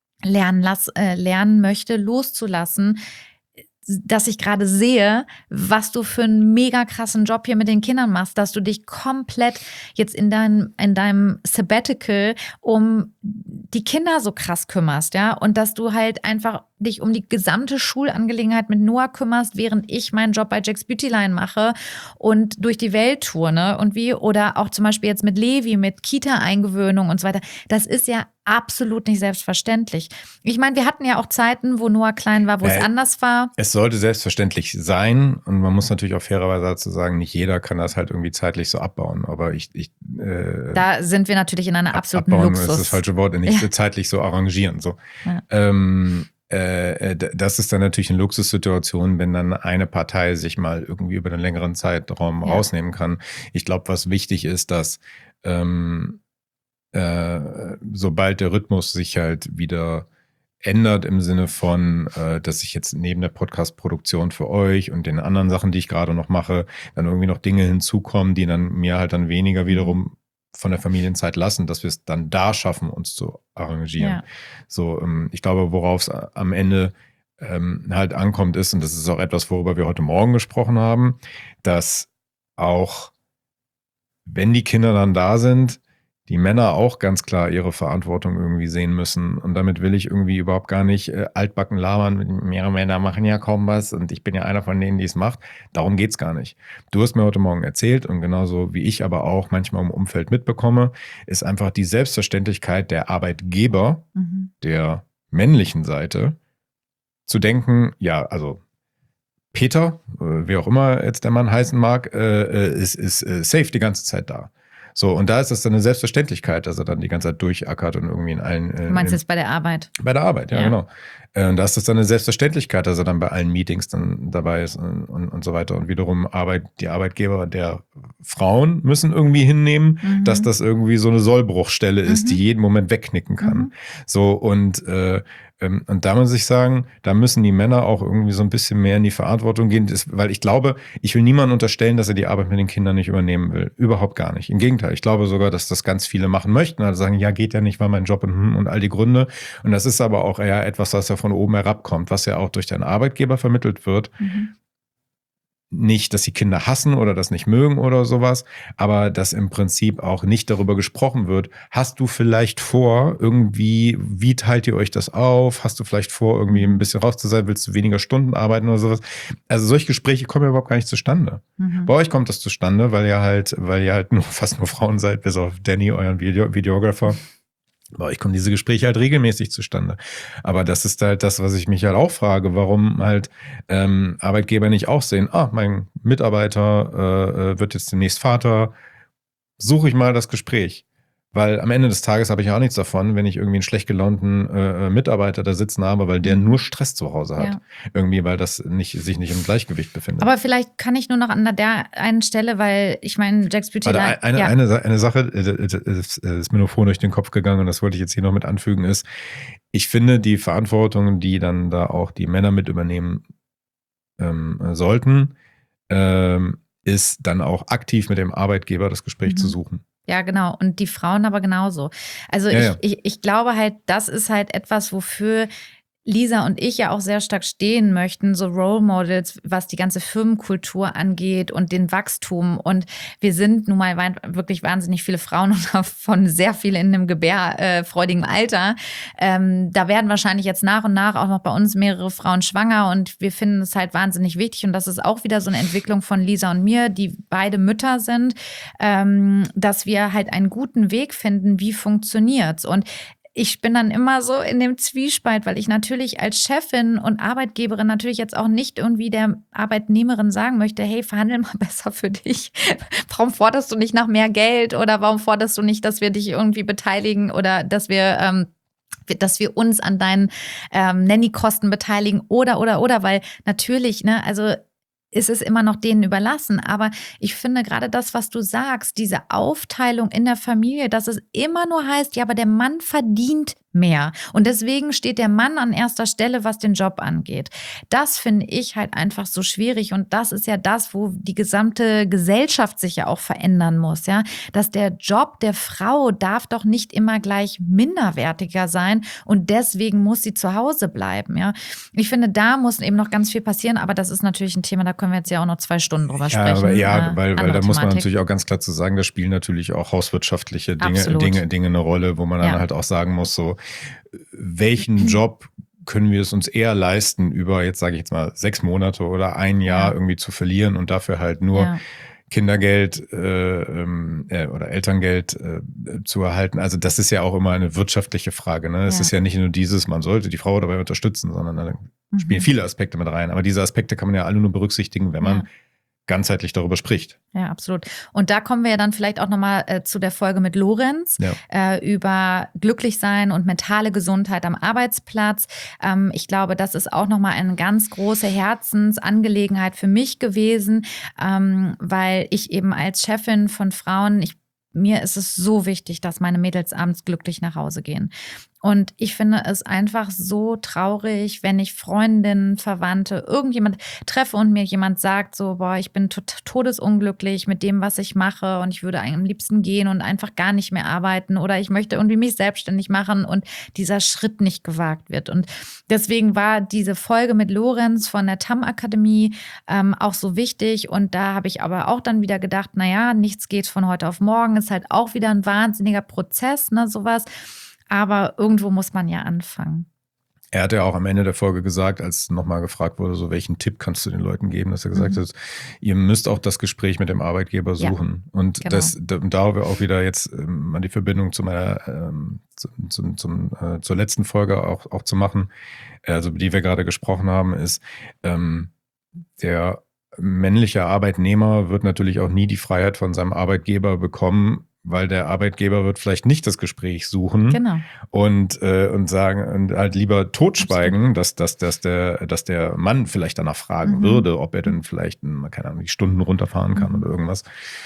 lernen möchte, loszulassen, dass ich gerade sehe, was du für einen mega krassen Job hier mit den Kindern machst, dass du dich komplett jetzt in deinem Sabbatical um die Kinder so krass kümmerst, ja, und dass du halt einfach dich um die gesamte Schulangelegenheit mit Noah kümmerst, während ich meinen Job bei Jack's Beauty Line mache und durch die Welt tour, ne, und oder auch zum Beispiel jetzt mit Levi, mit Kita-Eingewöhnung und so weiter. Das ist ja absolut nicht selbstverständlich. Ich meine, wir hatten ja auch Zeiten, wo Noah klein war, wo es anders war. Es sollte selbstverständlich sein und man muss natürlich auch fairerweise dazu sagen, nicht jeder kann das halt irgendwie zeitlich so abbauen, aber da sind wir natürlich in einer absoluten abbauen, Luxus. Das ist das falsche Wort, nicht zeitlich so arrangieren. So. Ja. Das ist dann natürlich eine Luxussituation, wenn dann eine Partei sich mal irgendwie über einen längeren Zeitraum rausnehmen kann. Ich glaube, was wichtig ist, dass sobald der Rhythmus sich halt wieder ändert im Sinne von, dass ich jetzt neben der Podcast-Produktion für euch und den anderen Sachen, die ich gerade noch mache, dann irgendwie noch Dinge hinzukommen, die dann mir halt dann weniger wiederum von der Familienzeit lassen, dass wir es dann da schaffen, uns zu arrangieren. Ja. So, ich glaube, worauf es am Ende halt ankommt ist, und das ist auch etwas, worüber wir heute Morgen gesprochen haben, dass auch, wenn die Kinder dann da sind, die Männer auch ganz klar ihre Verantwortung irgendwie sehen müssen. Und damit will ich irgendwie überhaupt gar nicht altbacken labern. Mehrere Männer machen ja kaum was und ich bin ja einer von denen, die es macht. Darum geht's gar nicht. Du hast mir heute Morgen erzählt und genauso wie ich aber auch manchmal im Umfeld mitbekomme, ist einfach die Selbstverständlichkeit der Arbeitgeber, der männlichen Seite, zu denken, ja, also Peter, wie auch immer jetzt der Mann heißen mag, ist safe die ganze Zeit da. So, und da ist es dann eine Selbstverständlichkeit, dass er dann die ganze Zeit durchackert und irgendwie in allen. Du meinst jetzt bei der Arbeit? Bei der Arbeit, ja. Genau. Und da ist es dann eine Selbstverständlichkeit, dass er dann bei allen Meetings dann dabei ist und so weiter. Und wiederum die Arbeitgeber der Frauen müssen irgendwie hinnehmen, dass das irgendwie so eine Sollbruchstelle ist, die jeden Moment wegknicken kann. So, und da muss ich sagen, da müssen die Männer auch irgendwie so ein bisschen mehr in die Verantwortung gehen, weil ich glaube, ich will niemandem unterstellen, dass er die Arbeit mit den Kindern nicht übernehmen will. Überhaupt gar nicht. Im Gegenteil, ich glaube sogar, dass das ganz viele machen möchten. Also sagen, ja, geht ja nicht, weil mein Job und all die Gründe. Und das ist aber auch eher etwas, was ja von oben herabkommt, was ja auch durch deinen Arbeitgeber vermittelt wird. nicht, dass sie Kinder hassen oder das nicht mögen oder sowas, aber dass im Prinzip auch nicht darüber gesprochen wird. Hast du vielleicht vor, irgendwie, wie teilt ihr euch das auf? Hast du vielleicht vor, irgendwie ein bisschen raus zu sein? Willst du weniger Stunden arbeiten oder sowas? Also solche Gespräche kommen ja überhaupt gar nicht zustande. Bei euch kommt das zustande, weil ihr halt fast nur Frauen seid, bis auf Danny, euren Videographer. Bei euch kommen diese Gespräche halt regelmäßig zustande. Aber das ist halt das, was ich mich halt auch frage, warum halt Arbeitgeber nicht auch sehen, mein Mitarbeiter wird jetzt demnächst Vater, suche ich mal das Gespräch. Weil am Ende des Tages habe ich ja auch nichts davon, wenn ich irgendwie einen schlecht gelaunten Mitarbeiter da sitzen habe, weil der nur Stress zu Hause hat. Ja. Irgendwie, weil das sich nicht im Gleichgewicht befindet. Aber vielleicht kann ich nur noch an der einen Stelle, weil ich meine, Jack's Beauty Line. Eine Sache ist mir nur vorhin durch den Kopf gegangen und das wollte ich jetzt hier noch mit anfügen, ist, ich finde die Verantwortung, die dann da auch die Männer mit übernehmen sollten, ist dann auch aktiv mit dem Arbeitgeber das Gespräch zu suchen. Ja, genau. Und die Frauen aber genauso. Also ich glaube halt, das ist halt etwas, wofür Lisa und ich ja auch sehr stark stehen möchten, so Role Models, was die ganze Firmenkultur angeht und den Wachstum. Und wir sind nun mal wirklich wahnsinnig viele Frauen und davon sehr viele in einem gebärfreudigen Alter. Da werden wahrscheinlich jetzt nach und nach auch noch bei uns mehrere Frauen schwanger und wir finden es halt wahnsinnig wichtig. Und das ist auch wieder so eine Entwicklung von Lisa und mir, die beide Mütter sind, dass wir halt einen guten Weg finden, wie funktioniert's. Und ich bin dann immer so in dem Zwiespalt, weil ich natürlich als Chefin und Arbeitgeberin natürlich jetzt auch nicht irgendwie der Arbeitnehmerin sagen möchte, hey, verhandel mal besser für dich. Warum forderst du nicht nach mehr Geld oder warum forderst du nicht, dass wir dich irgendwie beteiligen oder dass wir uns an deinen Nanny-Kosten beteiligen oder, weil natürlich, ne, also ist es immer noch denen überlassen. Aber ich finde gerade das, was du sagst, diese Aufteilung in der Familie, dass es immer nur heißt, ja, aber der Mann verdient mehr. Und deswegen steht der Mann an erster Stelle, was den Job angeht. Das finde ich halt einfach so schwierig. Und das ist ja das, wo die gesamte Gesellschaft sich ja auch verändern muss, ja. Dass der Job der Frau darf doch nicht immer gleich minderwertiger sein und deswegen muss sie zu Hause bleiben, ja. Ich finde, da muss eben noch ganz viel passieren, aber das ist natürlich ein Thema, da können wir jetzt ja auch noch 2 Stunden drüber sprechen. Weil da muss man natürlich auch ganz klar zu sagen, da spielen natürlich auch hauswirtschaftliche Dinge eine Rolle, wo man dann halt auch sagen muss, so, welchen Job können wir es uns eher leisten, über jetzt sage ich jetzt mal 6 Monate oder ein Jahr irgendwie zu verlieren und dafür halt nur Kindergeld oder Elterngeld zu erhalten. Also das ist ja auch immer eine wirtschaftliche Frage. Ne? Es ist ja nicht nur dieses, man sollte die Frau dabei unterstützen, sondern da spielen viele Aspekte mit rein. Aber diese Aspekte kann man ja alle nur berücksichtigen, wenn man ganzheitlich darüber spricht. Ja, absolut. Und da kommen wir ja dann vielleicht auch nochmal zu der Folge mit Lorenz über Glücklichsein und mentale Gesundheit am Arbeitsplatz. Ich glaube, das ist auch nochmal eine ganz große Herzensangelegenheit für mich gewesen, weil ich eben als Chefin von Frauen, mir ist es so wichtig, dass meine Mädels abends glücklich nach Hause gehen. Und ich finde es einfach so traurig, wenn ich Freundinnen, Verwandte, irgendjemand treffe und mir jemand sagt so, boah, ich bin todesunglücklich mit dem, was ich mache und ich würde am liebsten gehen und einfach gar nicht mehr arbeiten oder ich möchte irgendwie mich selbstständig machen und dieser Schritt nicht gewagt wird. Und deswegen war diese Folge mit Lorenz von der TAM-Akademie auch so wichtig und da habe ich aber auch dann wieder gedacht, naja, nichts geht von heute auf morgen, ist halt auch wieder ein wahnsinniger Prozess, ne, sowas. Aber irgendwo muss man ja anfangen. Er hat ja auch am Ende der Folge gesagt, als nochmal gefragt wurde, so welchen Tipp kannst du den Leuten geben, dass er gesagt hat, ihr müsst auch das Gespräch mit dem Arbeitgeber suchen. Ja, und genau. Da wir auch wieder jetzt an die Verbindung zu meiner zur letzten Folge auch zu machen, also die wir gerade gesprochen haben, ist der männliche Arbeitnehmer wird natürlich auch nie die Freiheit von seinem Arbeitgeber bekommen, weil der Arbeitgeber wird vielleicht nicht das Gespräch suchen und sagen und halt lieber totschweigen, dass der Mann vielleicht danach fragen würde, ob er denn vielleicht, keine Ahnung, die Stunden runterfahren kann oder irgendwas.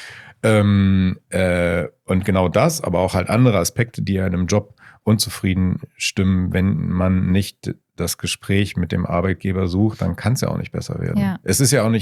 Und genau das, aber auch halt andere Aspekte, die einem Job unzufrieden stimmen, wenn man nicht das Gespräch mit dem Arbeitgeber sucht, dann kann es ja auch nicht besser werden. Ja. Es ist ja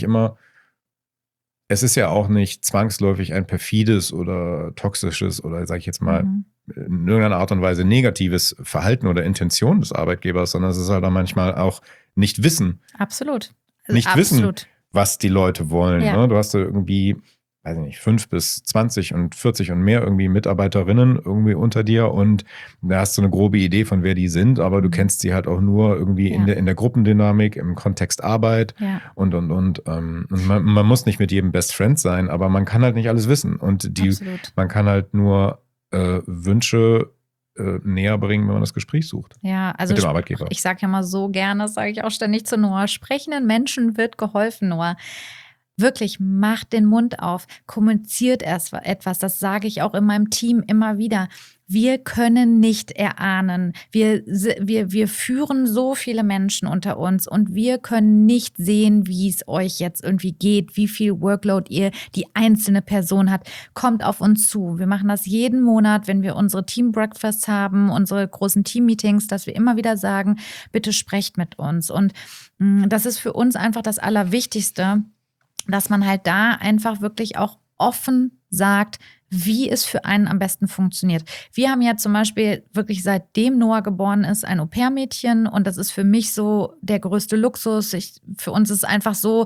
auch nicht zwangsläufig ein perfides oder toxisches oder, sage ich jetzt mal, in irgendeiner Art und Weise negatives Verhalten oder Intention des Arbeitgebers, sondern es ist halt auch manchmal auch nicht Wissen. Absolut. Nicht Wissen, was die Leute wollen. Ja. Ne? Du hast da irgendwie, weiß ich nicht, 5 bis 20 und 40 und mehr irgendwie Mitarbeiterinnen irgendwie unter dir und da hast du eine grobe Idee von wer die sind, aber du kennst sie halt auch nur irgendwie Ja. in der Gruppendynamik, im Kontext Arbeit Ja. und. Und man muss nicht mit jedem Best Friend sein, aber man kann halt nicht alles wissen und Absolut. man kann halt nur Wünsche näher bringen, wenn man das Gespräch sucht. Ja, also Mit dem Arbeitgeber. ich sage ja mal so gerne, das sage ich auch ständig zu Noah, sprechenden Menschen wird geholfen, Noah. Wirklich, macht den Mund auf, kommuniziert erst etwas, das sage ich auch in meinem Team immer wieder. Wir können nicht erahnen, wir führen so viele Menschen unter uns und wir können nicht sehen, wie es euch jetzt irgendwie geht, wie viel Workload ihr die einzelne Person hat. Kommt auf uns zu. Wir machen das jeden Monat, wenn wir unsere Team-Breakfasts haben, unsere großen Team-Meetings, dass wir immer wieder sagen, bitte sprecht mit uns. Und das ist für uns einfach das Allerwichtigste, dass man halt da einfach wirklich auch offen sagt, wie es für einen am besten funktioniert. Wir haben ja zum Beispiel wirklich seitdem Noah geboren ist, ein Au-pair-Mädchen und das ist für mich so der größte Luxus. Für uns ist einfach so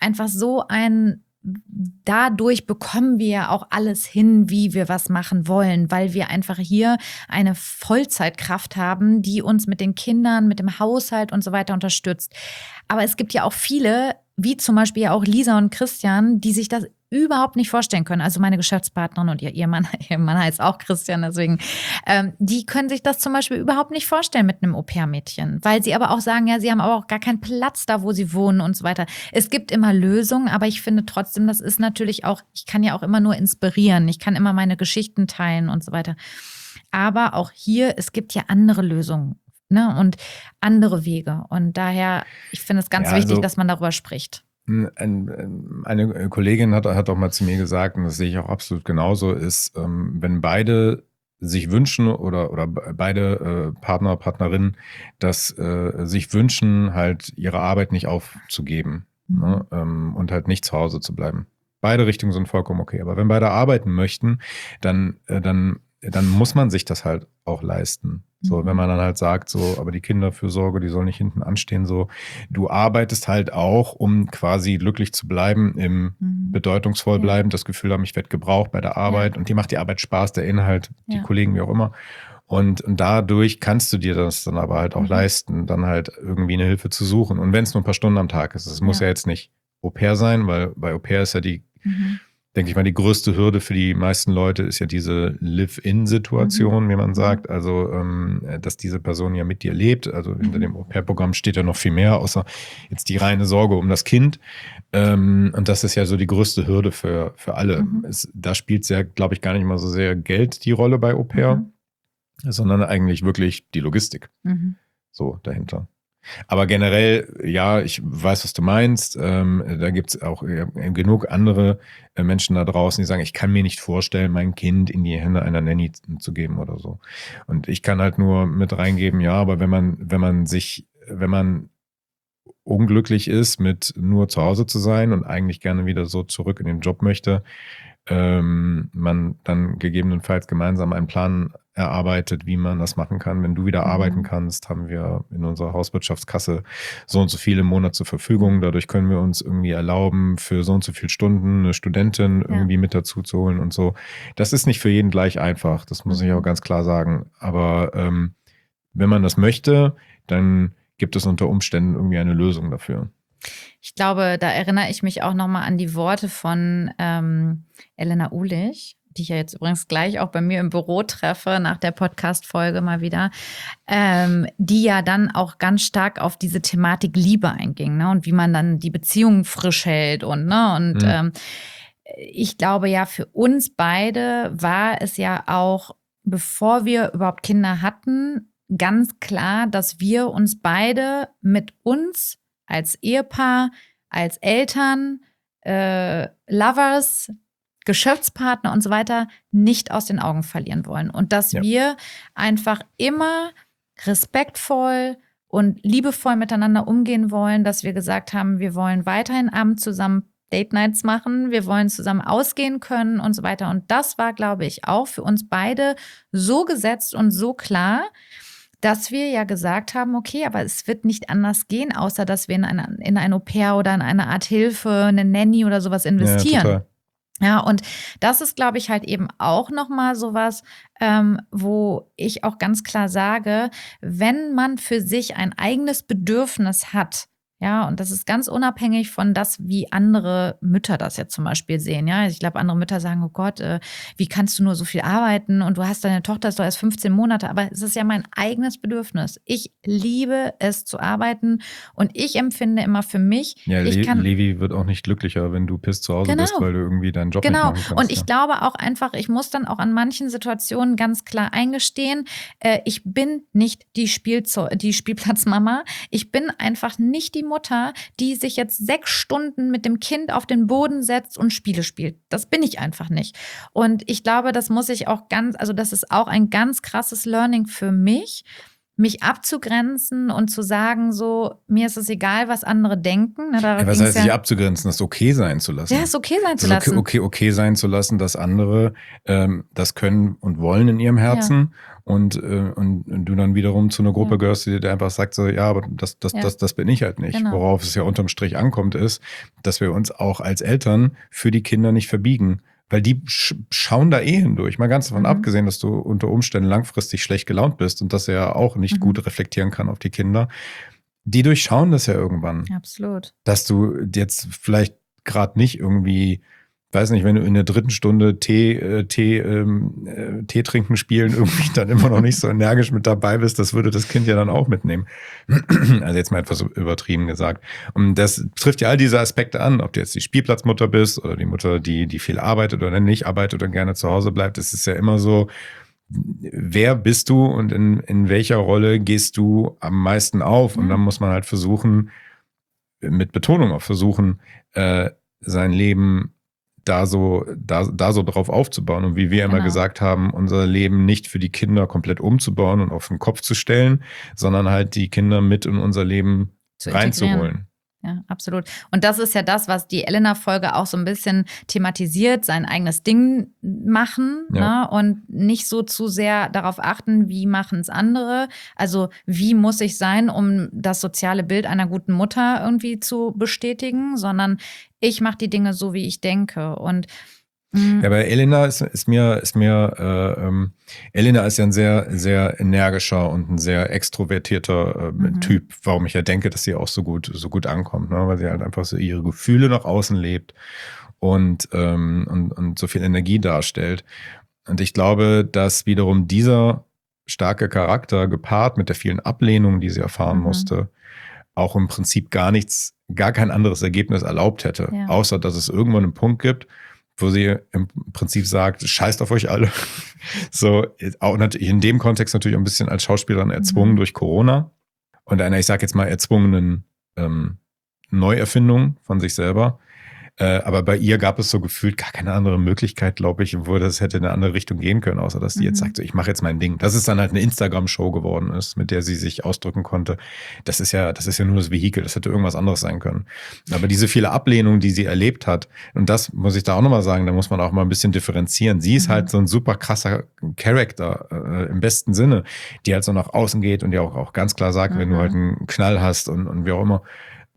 dadurch bekommen wir ja auch alles hin, wie wir was machen wollen, weil wir einfach hier eine Vollzeitkraft haben, die uns mit den Kindern, mit dem Haushalt und so weiter unterstützt. Aber es gibt ja auch viele, wie zum Beispiel ja auch Lisa und Christian, die sich das überhaupt nicht vorstellen können. Also meine Geschäftspartnerin und ihr Mann heißt auch Christian, deswegen, die können sich das zum Beispiel überhaupt nicht vorstellen mit einem Au-pair-Mädchen, weil sie aber auch sagen, ja, sie haben aber auch gar keinen Platz da, wo sie wohnen und so weiter. Es gibt immer Lösungen, aber ich finde trotzdem, das ist natürlich auch, ich kann ja auch immer nur inspirieren, ich kann immer meine Geschichten teilen und so weiter. Aber auch hier, es gibt ja andere Lösungen. Ne, und andere Wege. Und daher, ich finde es ganz wichtig, dass man darüber spricht. Eine Kollegin hat auch mal zu mir gesagt, und das sehe ich auch absolut genauso, ist, wenn beide sich wünschen oder beide Partner, Partnerinnen, dass sich wünschen, halt ihre Arbeit nicht aufzugeben, ne, und halt nicht zu Hause zu bleiben. Beide Richtungen sind vollkommen okay. Aber wenn beide arbeiten möchten, dann muss man sich das halt auch leisten. So, wenn man dann halt sagt, so, aber die Kinderfürsorge, die soll nicht hinten anstehen, so, du arbeitest halt auch, um quasi glücklich zu bleiben, bedeutungsvoll bleiben, das Gefühl haben, ich werde gebraucht bei der Arbeit und dir macht die Arbeit Spaß, der Inhalt, die Kollegen, wie auch immer. Und dadurch kannst du dir das dann aber halt auch leisten, dann halt irgendwie eine Hilfe zu suchen. Und wenn es nur ein paar Stunden am Tag ist, es muss ja jetzt nicht Au-pair sein, weil bei Au-pair ist ja denke ich mal, die größte Hürde für die meisten Leute ist ja diese Live-in-Situation, wie man sagt. Also, dass diese Person ja mit dir lebt. Also hinter dem Au-pair-Programm steht ja noch viel mehr, außer jetzt die reine Sorge um das Kind. Und das ist ja so die größte Hürde für alle. Da spielt es ja, glaube ich, gar nicht mal so sehr Geld die Rolle bei Au-pair, sondern eigentlich wirklich die Logistik. So dahinter. Aber generell, ja, ich weiß, was du meinst. Da gibt es auch genug andere Menschen da draußen, die sagen, ich kann mir nicht vorstellen, mein Kind in die Hände einer Nanny zu geben oder so. Und ich kann halt nur mit reingeben, ja, aber wenn man unglücklich ist, mit nur zu Hause zu sein und eigentlich gerne wieder so zurück in den Job möchte, man dann gegebenenfalls gemeinsam einen Plan erarbeitet, wie man das machen kann. Wenn du wieder arbeiten kannst, haben wir in unserer Hauswirtschaftskasse so und so viele im Monat zur Verfügung. Dadurch können wir uns irgendwie erlauben, für so und so viele Stunden eine Studentin irgendwie mit dazu zu holen und so. Das ist nicht für jeden gleich einfach, das muss ich auch ganz klar sagen. Aber wenn man das möchte, dann gibt es unter Umständen irgendwie eine Lösung dafür. Ich glaube, da erinnere ich mich auch nochmal an die Worte von Elena Uhlich, die ich ja jetzt übrigens gleich auch bei mir im Büro treffe, nach der Podcast-Folge mal wieder, die ja dann auch ganz stark auf diese Thematik Liebe einging, ne? Und wie man dann die Beziehung frisch hält ich glaube ja, für uns beide war es ja auch, bevor wir überhaupt Kinder hatten, ganz klar, dass wir uns beide mit uns als Ehepaar, als Eltern, Lovers, Geschäftspartner und so weiter nicht aus den Augen verlieren wollen. Und dass wir einfach immer respektvoll und liebevoll miteinander umgehen wollen, dass wir gesagt haben, wir wollen weiterhin abends zusammen Date Nights machen, wir wollen zusammen ausgehen können und so weiter. Und das war, glaube ich, auch für uns beide so gesetzt und so klar, dass wir ja gesagt haben, okay, aber es wird nicht anders gehen, außer dass wir in ein Au-pair oder in eine Art Hilfe, eine Nanny oder sowas investieren. Ja, total. Ja, und das ist, glaube ich, halt eben auch nochmal sowas, wo ich auch ganz klar sage, wenn man für sich ein eigenes Bedürfnis hat, ja, und das ist ganz unabhängig von das, wie andere Mütter das jetzt zum Beispiel sehen, ja. Ich glaube, andere Mütter sagen, oh Gott, wie kannst du nur so viel arbeiten und du hast deine Tochter, ist doch erst 15 Monate, aber es ist ja mein eigenes Bedürfnis. Ich liebe es zu arbeiten und ich empfinde immer für mich, Ja, ich kann Levi wird auch nicht glücklicher, wenn du piss zu Hause bist, Genau. weil du irgendwie deinen Job nicht Genau. machen kannst. Und ich glaube auch einfach, ich muss dann auch an manchen Situationen ganz klar eingestehen, ich bin nicht die Spielplatzmama. Ich bin einfach nicht die Mutter, die sich jetzt 6 Stunden mit dem Kind auf den Boden setzt und Spiele spielt. Das bin ich einfach nicht. Und ich glaube, das muss ich auch das ist auch ein ganz krasses Learning für mich abzugrenzen und zu sagen, so, mir ist es egal, was andere denken. Ne, Ja, was heißt sich abzugrenzen? Das okay sein zu lassen. Ja, es okay sein zu lassen. Okay sein zu lassen, dass andere das können und wollen in ihrem Herzen und du dann wiederum zu einer Gruppe gehörst, die dir einfach sagt, so, ja, aber das bin ich halt nicht. Genau. Worauf es ja unterm Strich ankommt, ist, dass wir uns auch als Eltern für die Kinder nicht verbiegen. Weil die schauen da hindurch. Mal ganz davon abgesehen, dass du unter Umständen langfristig schlecht gelaunt bist und dass er ja auch nicht gut reflektieren kann auf die Kinder. Die durchschauen das ja irgendwann. Absolut. Dass du jetzt vielleicht gerade nicht irgendwie, weiß nicht, wenn du in der 3. Stunde Tee trinken spielen irgendwie dann immer noch nicht so energisch mit dabei bist, das würde das Kind ja dann auch mitnehmen. Also jetzt mal etwas übertrieben gesagt. Und das trifft ja all diese Aspekte an, ob du jetzt die Spielplatzmutter bist oder die Mutter, die viel arbeitet oder nicht arbeitet oder gerne zu Hause bleibt. Es ist ja immer so, wer bist du und in welcher Rolle gehst du am meisten auf? Und dann muss man halt versuchen, mit Betonung auch versuchen, sein Leben da so drauf aufzubauen und wie wir immer gesagt haben, unser Leben nicht für die Kinder komplett umzubauen und auf den Kopf zu stellen, sondern halt die Kinder mit in unser Leben reinzuholen. Ja, absolut. Und das ist ja das, was die Elena-Folge auch so ein bisschen thematisiert, sein eigenes Ding machen, ne? Und nicht so zu sehr darauf achten, wie machen es andere. Also wie muss ich sein, um das soziale Bild einer guten Mutter irgendwie zu bestätigen, sondern ich mache die Dinge so, wie ich denke. Und ja, bei Elena Elena ist ja ein sehr, sehr energischer und ein sehr extrovertierter Typ, warum ich ja denke, dass sie auch so gut ankommt, ne? Weil sie halt einfach so ihre Gefühle nach außen lebt und so viel Energie darstellt. Und ich glaube, dass wiederum dieser starke Charakter gepaart mit der vielen Ablehnung, die sie erfahren musste, auch im Prinzip gar kein anderes Ergebnis erlaubt hätte, außer dass es irgendwann einen Punkt gibt, wo sie im Prinzip sagt, scheißt auf euch alle. So, auch natürlich in dem Kontext natürlich ein bisschen als Schauspielerin erzwungen durch Corona und einer, ich sag jetzt mal, erzwungenen Neuerfindung von sich selber. Aber bei ihr gab es so gefühlt gar keine andere Möglichkeit, glaube ich, wo das hätte in eine andere Richtung gehen können, außer dass sie jetzt sagt, so, ich mache jetzt mein Ding. Dass es dann halt eine Instagram-Show geworden ist, mit der sie sich ausdrücken konnte. Das ist ja nur das Vehikel, das hätte irgendwas anderes sein können. Aber diese viele Ablehnung, die sie erlebt hat, und das muss ich da auch nochmal sagen, da muss man auch mal ein bisschen differenzieren. Sie ist halt so ein super krasser Charakter im besten Sinne, die halt so nach außen geht und die auch ganz klar sagt, wenn du halt einen Knall hast und wie auch immer,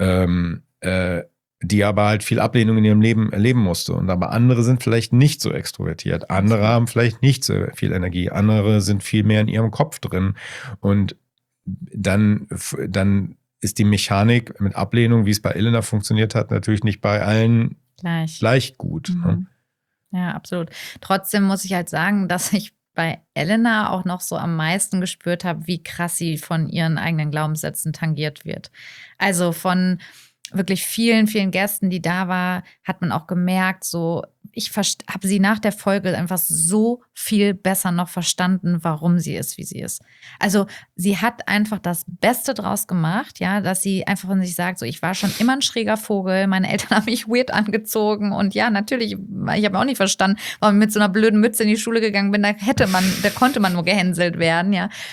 die aber halt viel Ablehnung in ihrem Leben erleben musste. Und aber andere sind vielleicht nicht so extrovertiert. Andere haben vielleicht nicht so viel Energie. Andere sind viel mehr in ihrem Kopf drin. Und dann ist die Mechanik mit Ablehnung, wie es bei Elena funktioniert hat, natürlich nicht bei allen gleich gut. Ne? Ja, absolut. Trotzdem muss ich halt sagen, dass ich bei Elena auch noch so am meisten gespürt habe, wie krass sie von ihren eigenen Glaubenssätzen tangiert wird. Also von wirklich vielen, vielen Gästen, die da war, hat man auch gemerkt, so, ich habe sie nach der Folge einfach so viel besser noch verstanden, warum sie ist, wie sie ist. Also sie hat einfach das Beste draus gemacht, ja, dass sie einfach von sich sagt, so, ich war schon immer ein schräger Vogel, meine Eltern haben mich weird angezogen und ja, natürlich, ich habe auch nicht verstanden, warum ich mit so einer blöden Mütze in die Schule gegangen bin, da konnte man nur gehänselt werden, ja.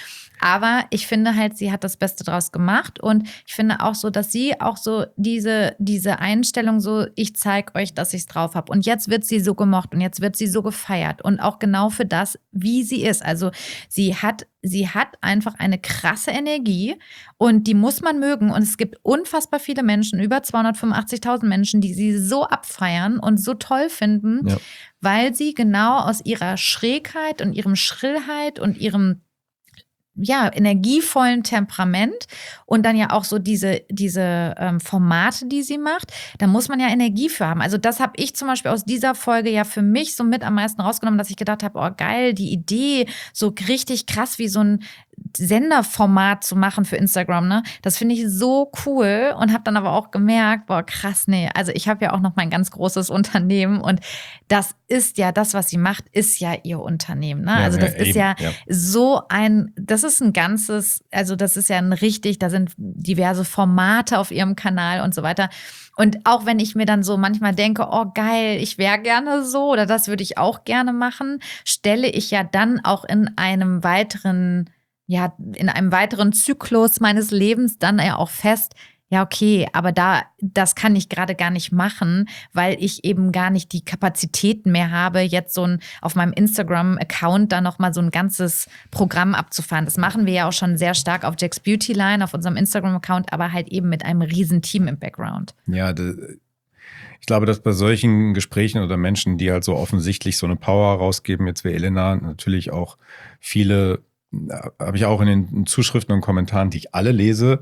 Aber ich finde halt, sie hat das Beste draus gemacht und ich finde auch so, dass sie auch so diese Einstellung so, ich zeige euch, dass ich es drauf habe und jetzt wird sie so gemocht und jetzt wird sie so gefeiert und auch genau für das, wie sie ist. Also sie hat einfach eine krasse Energie und die muss man mögen und es gibt unfassbar viele Menschen, über 285.000 Menschen, die sie so abfeiern und so toll finden, weil sie genau aus ihrer Schrägheit und ihrem Schrillheit und ihrem energievollen Temperament und dann ja auch so diese Formate, die sie macht, da muss man ja Energie für haben. Also das habe ich zum Beispiel aus dieser Folge ja für mich so mit am meisten rausgenommen, dass ich gedacht habe, oh geil, die Idee, so richtig krass wie so ein Senderformat zu machen für Instagram, ne? Das finde ich so cool und habe dann aber auch gemerkt, boah, krass, nee, also ich habe ja auch noch mein ganz großes Unternehmen und das ist ja, das, was sie macht, ist ja ihr Unternehmen, ne? Also das ist so das ist ein ganzes, also das ist ja da sind diverse Formate auf ihrem Kanal und so weiter. Und auch wenn ich mir dann so manchmal denke, oh geil, ich wäre gerne so oder das würde ich auch gerne machen, stelle ich ja dann auch in einem weiteren Zyklus meines Lebens dann ja auch fest, ja, okay, aber das kann ich gerade gar nicht machen, weil ich eben gar nicht die Kapazitäten mehr habe, jetzt auf meinem Instagram-Account da nochmal so ein ganzes Programm abzufahren. Das machen wir ja auch schon sehr stark auf Jack's Beauty Line, auf unserem Instagram-Account, aber halt eben mit einem riesen Team im Background. Ja, ich glaube, dass bei solchen Gesprächen oder Menschen, die halt so offensichtlich so eine Power rausgeben, jetzt wie Elena, natürlich auch viele, habe ich auch in den Zuschriften und Kommentaren, die ich alle lese,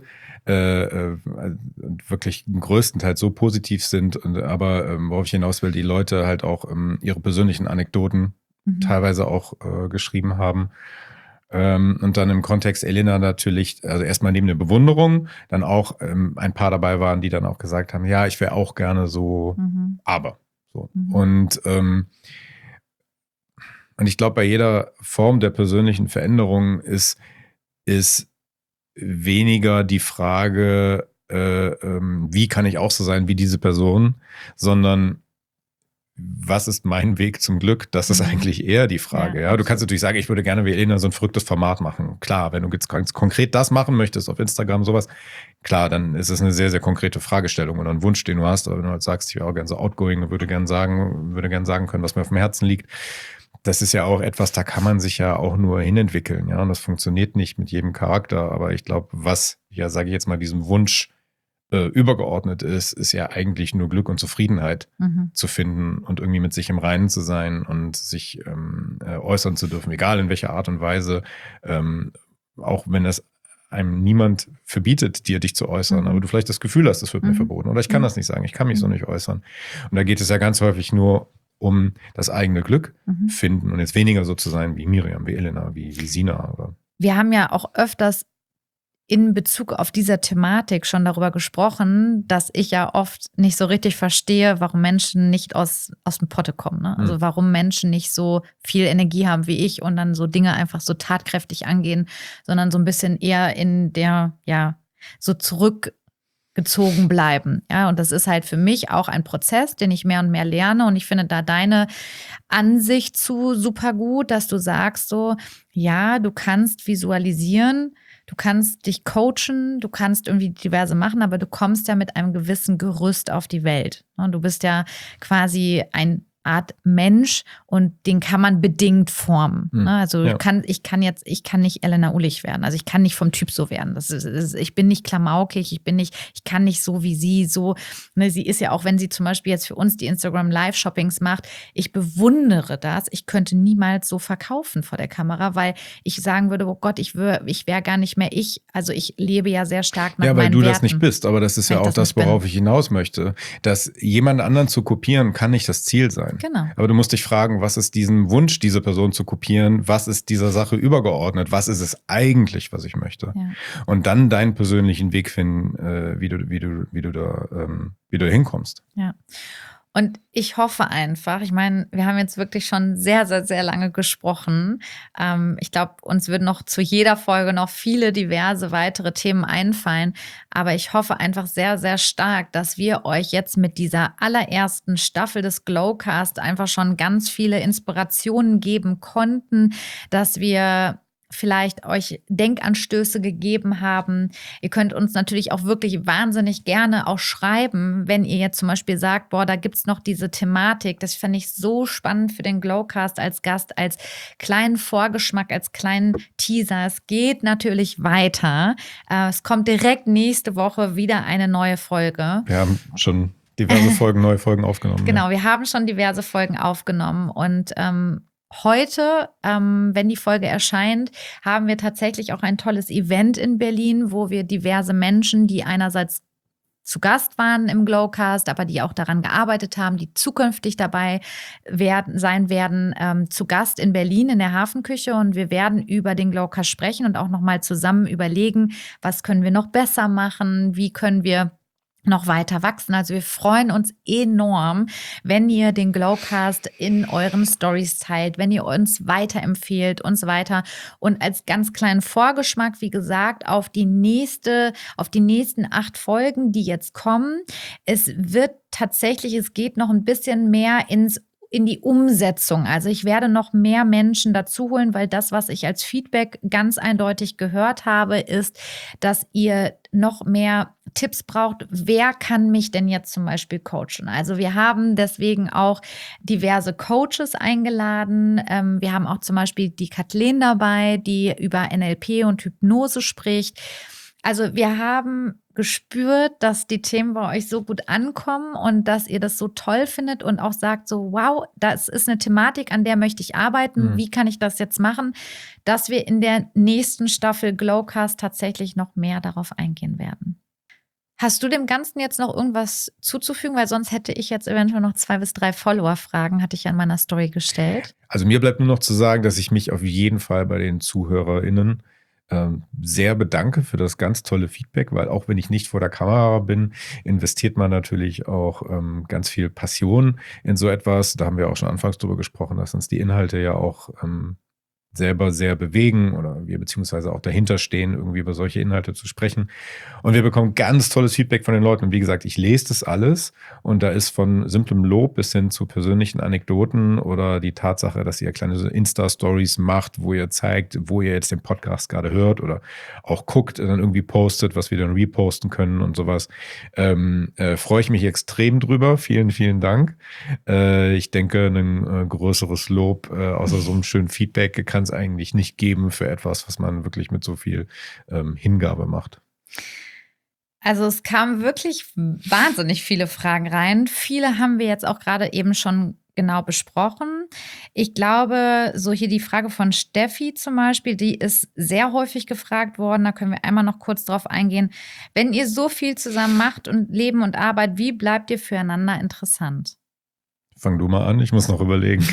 wirklich größtenteils so positiv sind, aber worauf ich hinaus will, die Leute halt auch ihre persönlichen Anekdoten teilweise auch geschrieben haben. Und dann im Kontext Elena natürlich, also erstmal neben der Bewunderung, dann auch ein paar dabei waren, die dann auch gesagt haben, ja, ich wäre auch gerne so, aber so. Und ich glaube, bei jeder Form der persönlichen Veränderung ist weniger die Frage, wie kann ich auch so sein wie diese Person, sondern was ist mein Weg zum Glück? Das ist eigentlich eher die Frage. Ja, du kannst natürlich sagen, ich würde gerne wie Elena so ein verrücktes Format machen. Klar, wenn du jetzt ganz konkret das machen möchtest auf Instagram, sowas, klar, dann ist es eine sehr, sehr konkrete Fragestellung oder ein Wunsch, den du hast. Aber wenn du halt sagst, ich wäre auch gerne so outgoing, würde gerne sagen können, was mir auf dem Herzen liegt. Das ist ja auch etwas, da kann man sich ja auch nur hinentwickeln. Ja, und das funktioniert nicht mit jedem Charakter. Aber ich glaube, was, sage ich jetzt mal, diesem Wunsch übergeordnet ist ja eigentlich nur Glück und Zufriedenheit zu finden und irgendwie mit sich im Reinen zu sein und sich äußern zu dürfen, egal in welcher Art und Weise, auch wenn das einem niemand verbietet, dir dich zu äußern, aber du vielleicht das Gefühl hast, es wird mir verboten oder ich kann das nicht sagen, ich kann mich so nicht äußern. Und da geht es ja ganz häufig nur um das eigene Glück finden und jetzt weniger so zu sein wie Miriam, wie Elena, wie Sina. Oder. Wir haben ja auch öfters in Bezug auf diese Thematik schon darüber gesprochen, dass ich ja oft nicht so richtig verstehe, warum Menschen nicht aus dem Potte kommen. Ne? Also warum Menschen nicht so viel Energie haben wie ich und dann so Dinge einfach so tatkräftig angehen, sondern so ein bisschen eher in der, so zurückgezogen bleiben. Ja, und das ist halt für mich auch ein Prozess, den ich mehr und mehr lerne. Und ich finde da deine Ansicht zu super gut, dass du sagst so, ja, du kannst visualisieren, du kannst dich coachen, du kannst irgendwie diverse machen, aber du kommst ja mit einem gewissen Gerüst auf die Welt. Du bist ja quasi eine Art Mensch und den kann man bedingt formen. Also ich kann nicht Elena Ulich werden. Also ich kann nicht vom Typ so werden. Ich bin nicht klamaukig, ich kann nicht so wie sie so. Sie ist ja auch, wenn sie zum Beispiel jetzt für uns die Instagram Live-Shoppings macht, ich bewundere das. Ich könnte niemals so verkaufen vor der Kamera, weil ich sagen würde, oh Gott, ich wäre gar nicht mehr ich. Also ich lebe ja sehr stark nach meinen Werten. Ja, weil du das nicht bist, aber das ist ja auch das, worauf ich hinaus möchte. Dass jemand anderen zu kopieren, kann nicht das Ziel sein. Genau. Aber du musst dich fragen, was ist diesem Wunsch, diese Person zu kopieren? Was ist dieser Sache übergeordnet? Was ist es eigentlich, was ich möchte? Ja. Und dann deinen persönlichen Weg finden, wie du da hinkommst. Ja. Und ich hoffe einfach, ich meine, wir haben jetzt wirklich schon sehr, sehr, sehr lange gesprochen. Ich glaube, uns würden noch zu jeder Folge noch viele diverse weitere Themen einfallen. Aber ich hoffe einfach sehr, sehr stark, dass wir euch jetzt mit dieser allerersten Staffel des Glowcast einfach schon ganz viele Inspirationen geben konnten, dass wir vielleicht euch Denkanstöße gegeben haben. Ihr könnt uns natürlich auch wirklich wahnsinnig gerne auch schreiben, wenn ihr jetzt zum Beispiel sagt, boah, da gibt's noch diese Thematik. Das fände ich so spannend für den Glowcast als Gast, als kleinen Vorgeschmack, als kleinen Teaser. Es geht natürlich weiter. Es kommt direkt nächste Woche wieder eine neue Folge. Wir haben schon diverse neue Folgen aufgenommen. Genau, wir haben schon diverse Folgen aufgenommen und heute, wenn die Folge erscheint, haben wir tatsächlich auch ein tolles Event in Berlin, wo wir diverse Menschen, die einerseits zu Gast waren im Glowcast, aber die auch daran gearbeitet haben, die zukünftig dabei sein werden, zu Gast in Berlin in der Hafenküche. Und wir werden über den Glowcast sprechen und auch nochmal zusammen überlegen, was können wir noch besser machen, wie können wir noch weiter wachsen. Also wir freuen uns enorm, wenn ihr den Glowcast in euren Stories teilt, wenn ihr uns weiterempfehlt und so weiter. Und als ganz kleinen Vorgeschmack, wie gesagt, auf die nächsten 8 Folgen, die jetzt kommen. Es geht noch ein bisschen mehr in die Umsetzung. Also ich werde noch mehr Menschen dazu holen, weil das, was ich als Feedback ganz eindeutig gehört habe, ist, dass ihr noch mehr Tipps braucht. Wer kann mich denn jetzt zum Beispiel coachen? Also wir haben deswegen auch diverse Coaches eingeladen. Wir haben auch zum Beispiel die Kathleen dabei, die über NLP und Hypnose spricht. Also wir haben gespürt, dass die Themen bei euch so gut ankommen und dass ihr das so toll findet und auch sagt so, wow, das ist eine Thematik, an der möchte ich arbeiten. Wie kann ich das jetzt machen? Dass wir in der nächsten Staffel Glowcast tatsächlich noch mehr darauf eingehen werden. Hast du dem Ganzen jetzt noch irgendwas zuzufügen? Weil sonst hätte ich jetzt eventuell noch 2 bis 3 Follower-Fragen, hatte ich ja in meiner Story gestellt. Also mir bleibt nur noch zu sagen, dass ich mich auf jeden Fall bei den ZuhörerInnen sehr bedanke für das ganz tolle Feedback, weil auch wenn ich nicht vor der Kamera bin, investiert man natürlich auch ganz viel Passion in so etwas. Da haben wir auch schon anfangs drüber gesprochen, dass uns die Inhalte ja auch selber sehr bewegen oder wir beziehungsweise auch dahinter stehen, irgendwie über solche Inhalte zu sprechen. Und wir bekommen ganz tolles Feedback von den Leuten. Und wie gesagt, ich lese das alles und da ist von simplem Lob bis hin zu persönlichen Anekdoten oder die Tatsache, dass ihr kleine Insta-Stories macht, wo ihr zeigt, wo ihr jetzt den Podcast gerade hört oder auch guckt und dann irgendwie postet, was wir dann reposten können und sowas. Freue ich mich extrem drüber. Vielen, vielen Dank. Ich denke, ein größeres Lob außer so einem schönen Feedback kann es eigentlich nicht geben für etwas, was man wirklich mit so viel Hingabe macht. Also es kamen wirklich wahnsinnig viele Fragen rein. Viele haben wir jetzt auch gerade eben schon genau besprochen. Ich glaube, so hier die Frage von Steffi zum Beispiel, die ist sehr häufig gefragt worden. Da können wir einmal noch kurz drauf eingehen. Wenn ihr so viel zusammen macht und Leben und Arbeit, wie bleibt ihr füreinander interessant? Fang du mal an, ich muss noch überlegen.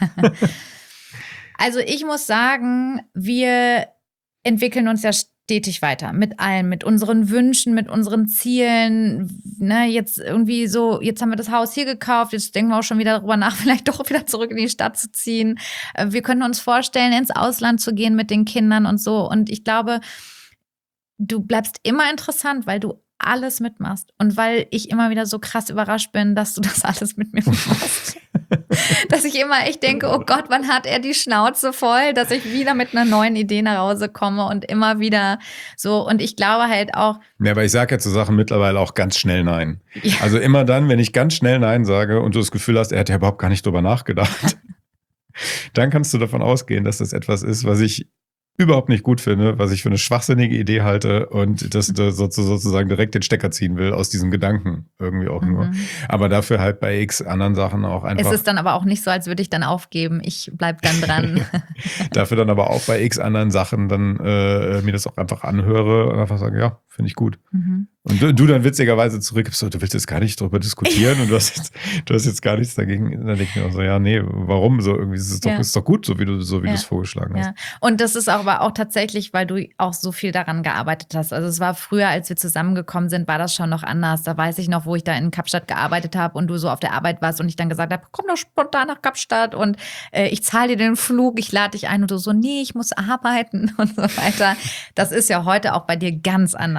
Also ich muss sagen, wir entwickeln uns ja stetig weiter mit allem, mit unseren Wünschen, mit unseren Zielen. Ne, jetzt irgendwie so, jetzt haben wir das Haus hier gekauft, jetzt denken wir auch schon wieder darüber nach, vielleicht doch wieder zurück in die Stadt zu ziehen. Wir können uns vorstellen, ins Ausland zu gehen mit den Kindern und so. Und ich glaube, du bleibst immer interessant, weil du alles mitmachst. Und weil ich immer wieder so krass überrascht bin, dass du das alles mit mir machst. Dass ich immer echt denke, oh Gott, wann hat er die Schnauze voll, dass ich wieder mit einer neuen Idee nach Hause komme und immer wieder so. Und ich glaube halt auch. Ja, aber ich sage ja zu Sachen mittlerweile auch ganz schnell Nein. Ja. Also immer dann, wenn ich ganz schnell Nein sage und du das Gefühl hast, er hat ja überhaupt gar nicht drüber nachgedacht, dann kannst du davon ausgehen, dass das etwas ist, was ich überhaupt nicht gut finde, was ich für eine schwachsinnige Idee halte und das sozusagen direkt den Stecker ziehen will aus diesem Gedanken irgendwie auch nur. Aber dafür halt bei x anderen Sachen auch einfach. Es ist dann aber auch nicht so, als würde ich dann aufgeben. Ich bleib dann dran. Dafür dann aber auch bei x anderen Sachen dann mir das auch einfach anhöre und einfach sagen, ja, finde ich gut. Und du dann witzigerweise zurückgibst, so, du willst jetzt gar nicht drüber diskutieren und du hast jetzt gar nichts dagegen. Dann denke ich mir auch so, ja, nee, warum? So irgendwie ist es doch gut, so wie du es vorgeschlagen hast. Ja. Und das ist aber auch tatsächlich, weil du auch so viel daran gearbeitet hast. Also es war früher, als wir zusammengekommen sind, war das schon noch anders. Da weiß ich noch, wo ich da in Kapstadt gearbeitet habe und du so auf der Arbeit warst und ich dann gesagt habe, komm doch spontan nach Kapstadt und ich zahle dir den Flug, ich lade dich ein und du so, nee, ich muss arbeiten und so weiter. Das ist ja heute auch bei dir ganz anders.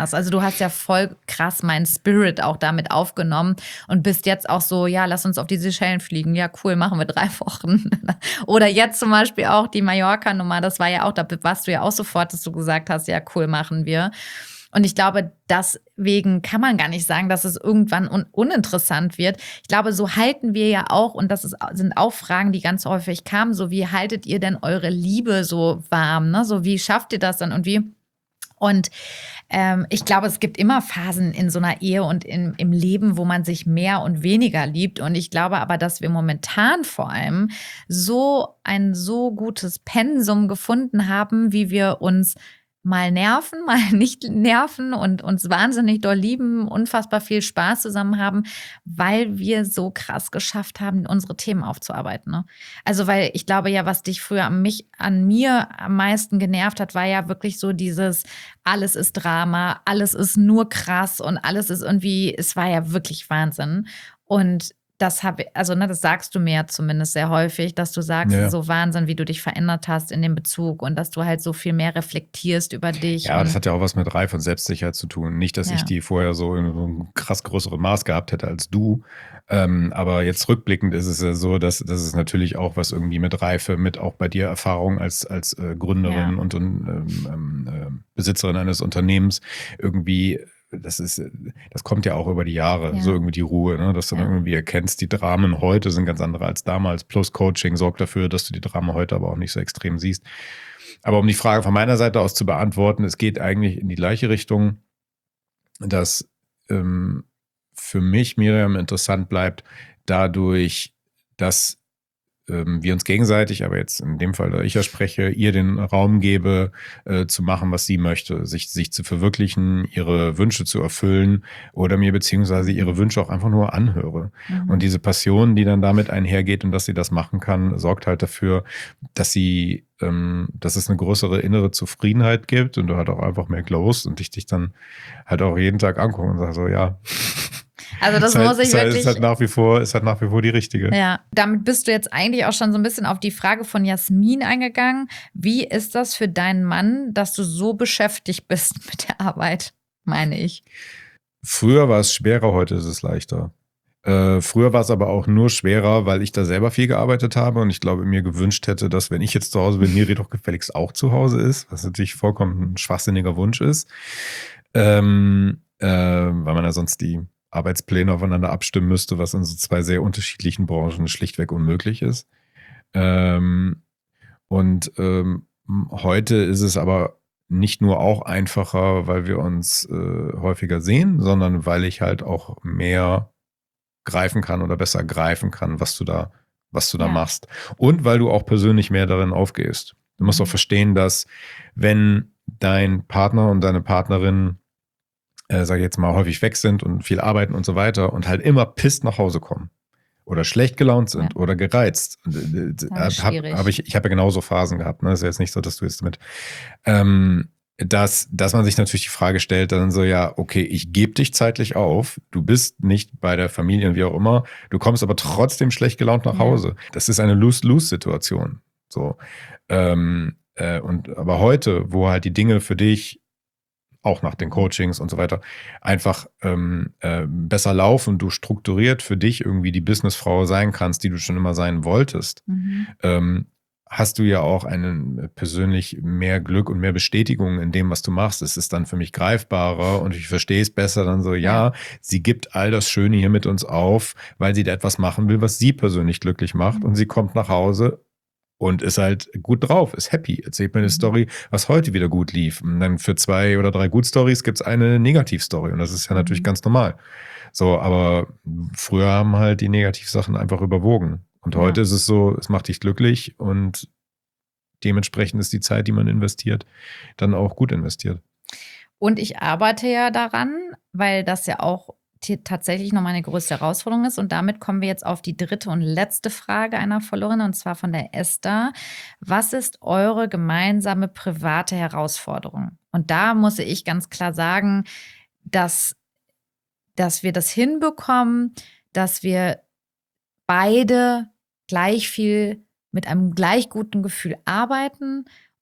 hast. Also du hast ja voll krass meinen Spirit auch damit aufgenommen und bist jetzt auch so, ja, lass uns auf die Seychellen fliegen. Ja, cool, machen wir 3 Wochen. Oder jetzt zum Beispiel auch die Mallorca-Nummer, das war ja auch, da warst du ja auch sofort, dass du gesagt hast, ja, cool, machen wir. Und ich glaube, deswegen kann man gar nicht sagen, dass es irgendwann uninteressant wird. Ich glaube, so halten wir ja auch, und sind auch Fragen, die ganz häufig kamen, so wie haltet ihr denn eure Liebe so warm? Ne? So wie schafft ihr das dann und wie? Und ich glaube, es gibt immer Phasen in so einer Ehe und im Leben, wo man sich mehr und weniger liebt. Und ich glaube aber, dass wir momentan vor allem so ein so gutes Pensum gefunden haben, wie wir uns mal nerven, mal nicht nerven und uns wahnsinnig doll lieben, unfassbar viel Spaß zusammen haben, weil wir so krass geschafft haben, unsere Themen aufzuarbeiten. Ne? Also, weil ich glaube ja, was dich früher an mir am meisten genervt hat, war ja wirklich so dieses, alles ist Drama, alles ist nur krass und alles ist irgendwie, es war ja wirklich Wahnsinn. Und das das sagst du mir ja zumindest sehr häufig, dass du sagst, Ja. so Wahnsinn, wie du dich verändert hast in dem Bezug und dass du halt so viel mehr reflektierst über dich. Ja, das hat ja auch was mit Reife und Selbstsicherheit zu tun. Nicht, dass ich die vorher so in so einem krass größerem Maß gehabt hätte als du. Aber jetzt rückblickend ist es ja so, dass es natürlich auch was irgendwie mit Reife, mit auch bei dir Erfahrung als Gründerin und Besitzerin eines Unternehmens irgendwie. Das kommt ja auch über die Jahre, so irgendwie die Ruhe, ne? Dass du dann irgendwie erkennst, die Dramen heute sind ganz andere als damals. Plus Coaching sorgt dafür, dass du die Dramen heute aber auch nicht so extrem siehst. Aber um die Frage von meiner Seite aus zu beantworten, es geht eigentlich in die gleiche Richtung, dass für mich, Miriam, interessant bleibt, dadurch, dass wir uns gegenseitig, aber jetzt in dem Fall, da ich ja spreche, ihr den Raum gebe, zu machen, was sie möchte, sich zu verwirklichen, ihre Wünsche zu erfüllen oder mir beziehungsweise ihre Wünsche auch einfach nur anhöre. Und diese Passion, die dann damit einhergeht und dass sie das machen kann, sorgt halt dafür, dass es eine größere innere Zufriedenheit gibt und du halt auch einfach mehr glowst und ich dich dann halt auch jeden Tag angucke und sage so, ja. Also das muss ich wirklich. Ist halt nach wie vor die richtige. Ja, damit bist du jetzt eigentlich auch schon so ein bisschen auf die Frage von Jasmin eingegangen. Wie ist das für deinen Mann, dass du so beschäftigt bist mit der Arbeit, meine ich? Früher war es schwerer, heute ist es leichter. Früher war es aber auch nur schwerer, weil ich da selber viel gearbeitet habe und ich glaube, mir gewünscht hätte, dass, wenn ich jetzt zu Hause bin, Miri doch gefälligst auch zu Hause ist, was natürlich vollkommen ein schwachsinniger Wunsch ist, weil man ja sonst die Arbeitspläne aufeinander abstimmen müsste, was in so 2 sehr unterschiedlichen Branchen schlichtweg unmöglich ist. Heute ist es aber nicht nur auch einfacher, weil wir uns häufiger sehen, sondern weil ich halt auch mehr greifen kann oder besser greifen kann, was du da machst. Und weil du auch persönlich mehr darin aufgehst. Du musst auch verstehen, dass wenn dein Partner und deine Partnerin sage ich jetzt mal, häufig weg sind und viel arbeiten und so weiter und halt immer pisst nach Hause kommen oder schlecht gelaunt sind oder gereizt. Ich habe ja genauso Phasen gehabt. Ne? Das ist ja jetzt nicht so, dass du jetzt damit, dass man sich natürlich die Frage stellt, dann so, ja, okay, ich gebe dich zeitlich auf, du bist nicht bei der Familie und wie auch immer, du kommst aber trotzdem schlecht gelaunt nach Hause. Das ist eine Lose-Lose-Situation. So. Aber heute, wo halt die Dinge für dich auch nach den Coachings und so weiter, einfach besser laufen, du strukturiert für dich irgendwie die Businessfrau sein kannst, die du schon immer sein wolltest, hast du ja auch persönlich mehr Glück und mehr Bestätigung in dem, was du machst. Es ist dann für mich greifbarer und ich verstehe es besser dann so, ja, sie gibt all das Schöne hier mit uns auf, weil sie da etwas machen will, was sie persönlich glücklich macht und sie kommt nach Hause und ist halt gut drauf, ist happy. Erzählt mir eine Story, was heute wieder gut lief. Und dann für 2 oder 3 Gut-Stories gibt es eine Negativ-Story. Und das ist ja natürlich ganz normal. So, aber früher haben halt die Negativsachen einfach überwogen. Und heute ist es so, es macht dich glücklich und dementsprechend ist die Zeit, die man investiert, dann auch gut investiert. Und ich arbeite ja daran, weil das ja auch tatsächlich noch meine größte Herausforderung ist. Und damit kommen wir jetzt auf die 3. und letzte Frage einer Followerin, und zwar von der Esther. Was ist eure gemeinsame private Herausforderung? Und da muss ich ganz klar sagen, dass wir das hinbekommen, dass wir beide gleich viel mit einem gleich guten Gefühl arbeiten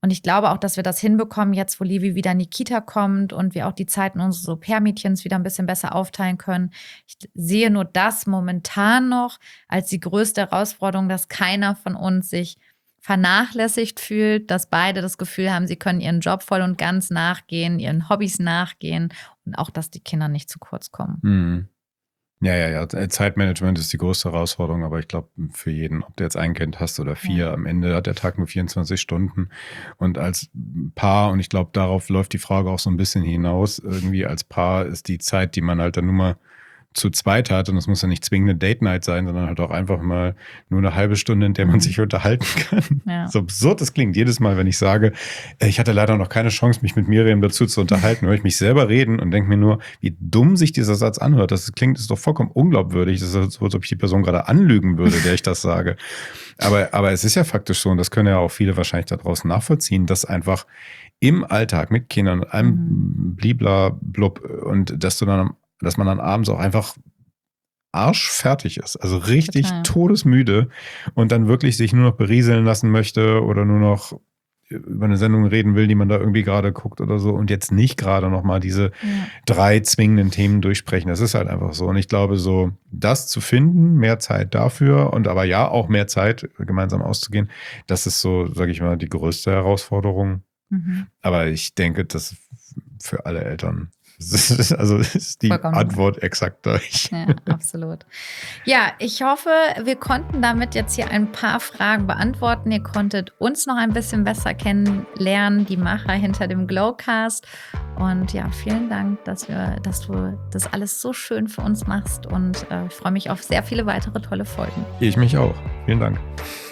Und ich glaube auch, dass wir das hinbekommen, jetzt wo Livi wieder in die Kita kommt und wir auch die Zeiten unseres Au-pair-Mädchens wieder ein bisschen besser aufteilen können. Ich sehe nur das momentan noch als die größte Herausforderung, dass keiner von uns sich vernachlässigt fühlt, dass beide das Gefühl haben, sie können ihren Job voll und ganz nachgehen, ihren Hobbys nachgehen und auch, dass die Kinder nicht zu kurz kommen. Mhm. Ja. Zeitmanagement ist die größte Herausforderung, aber ich glaube, für jeden, ob du jetzt ein Kind hast oder 4, am Ende hat der Tag nur 24 Stunden. Und als Paar, und ich glaube, darauf läuft die Frage auch so ein bisschen hinaus, irgendwie als Paar ist die Zeit, die man halt dann nur mal zu zweit hat, und das muss ja nicht zwingend eine Date-Night sein, sondern halt auch einfach mal nur eine halbe Stunde, in der man sich unterhalten kann. Ja. So absurd das klingt. Jedes Mal, wenn ich sage, ich hatte leider noch keine Chance, mich mit Miriam dazu zu unterhalten, höre ich mich selber reden und denke mir nur, wie dumm sich dieser Satz anhört. Das klingt, ist doch vollkommen unglaubwürdig. Das ist so, als ob ich die Person gerade anlügen würde, der ich das sage. Aber es ist ja faktisch so, und das können ja auch viele wahrscheinlich da draußen nachvollziehen, dass einfach im Alltag mit Kindern und allem bliblablub und dass man dann abends auch einfach arschfertig ist, also richtig todesmüde und dann wirklich sich nur noch berieseln lassen möchte oder nur noch über eine Sendung reden will, die man da irgendwie gerade guckt oder so, und jetzt nicht gerade nochmal diese 3 zwingenden Themen durchsprechen. Das ist halt einfach so. Und ich glaube, so das zu finden, mehr Zeit dafür und aber ja auch mehr Zeit gemeinsam auszugehen, das ist so, sage ich mal, die größte Herausforderung. Aber ich denke, dass für alle Eltern ist die vollkommen Antwort exakt gleich. Ja, absolut. Ja, ich hoffe, wir konnten damit jetzt hier ein paar Fragen beantworten. Ihr konntet uns noch ein bisschen besser kennenlernen, die Macher hinter dem Glowcast. Und ja, vielen Dank, dass du das alles so schön für uns machst. Und ich freue mich auf sehr viele weitere tolle Folgen. Ich mich auch. Vielen Dank.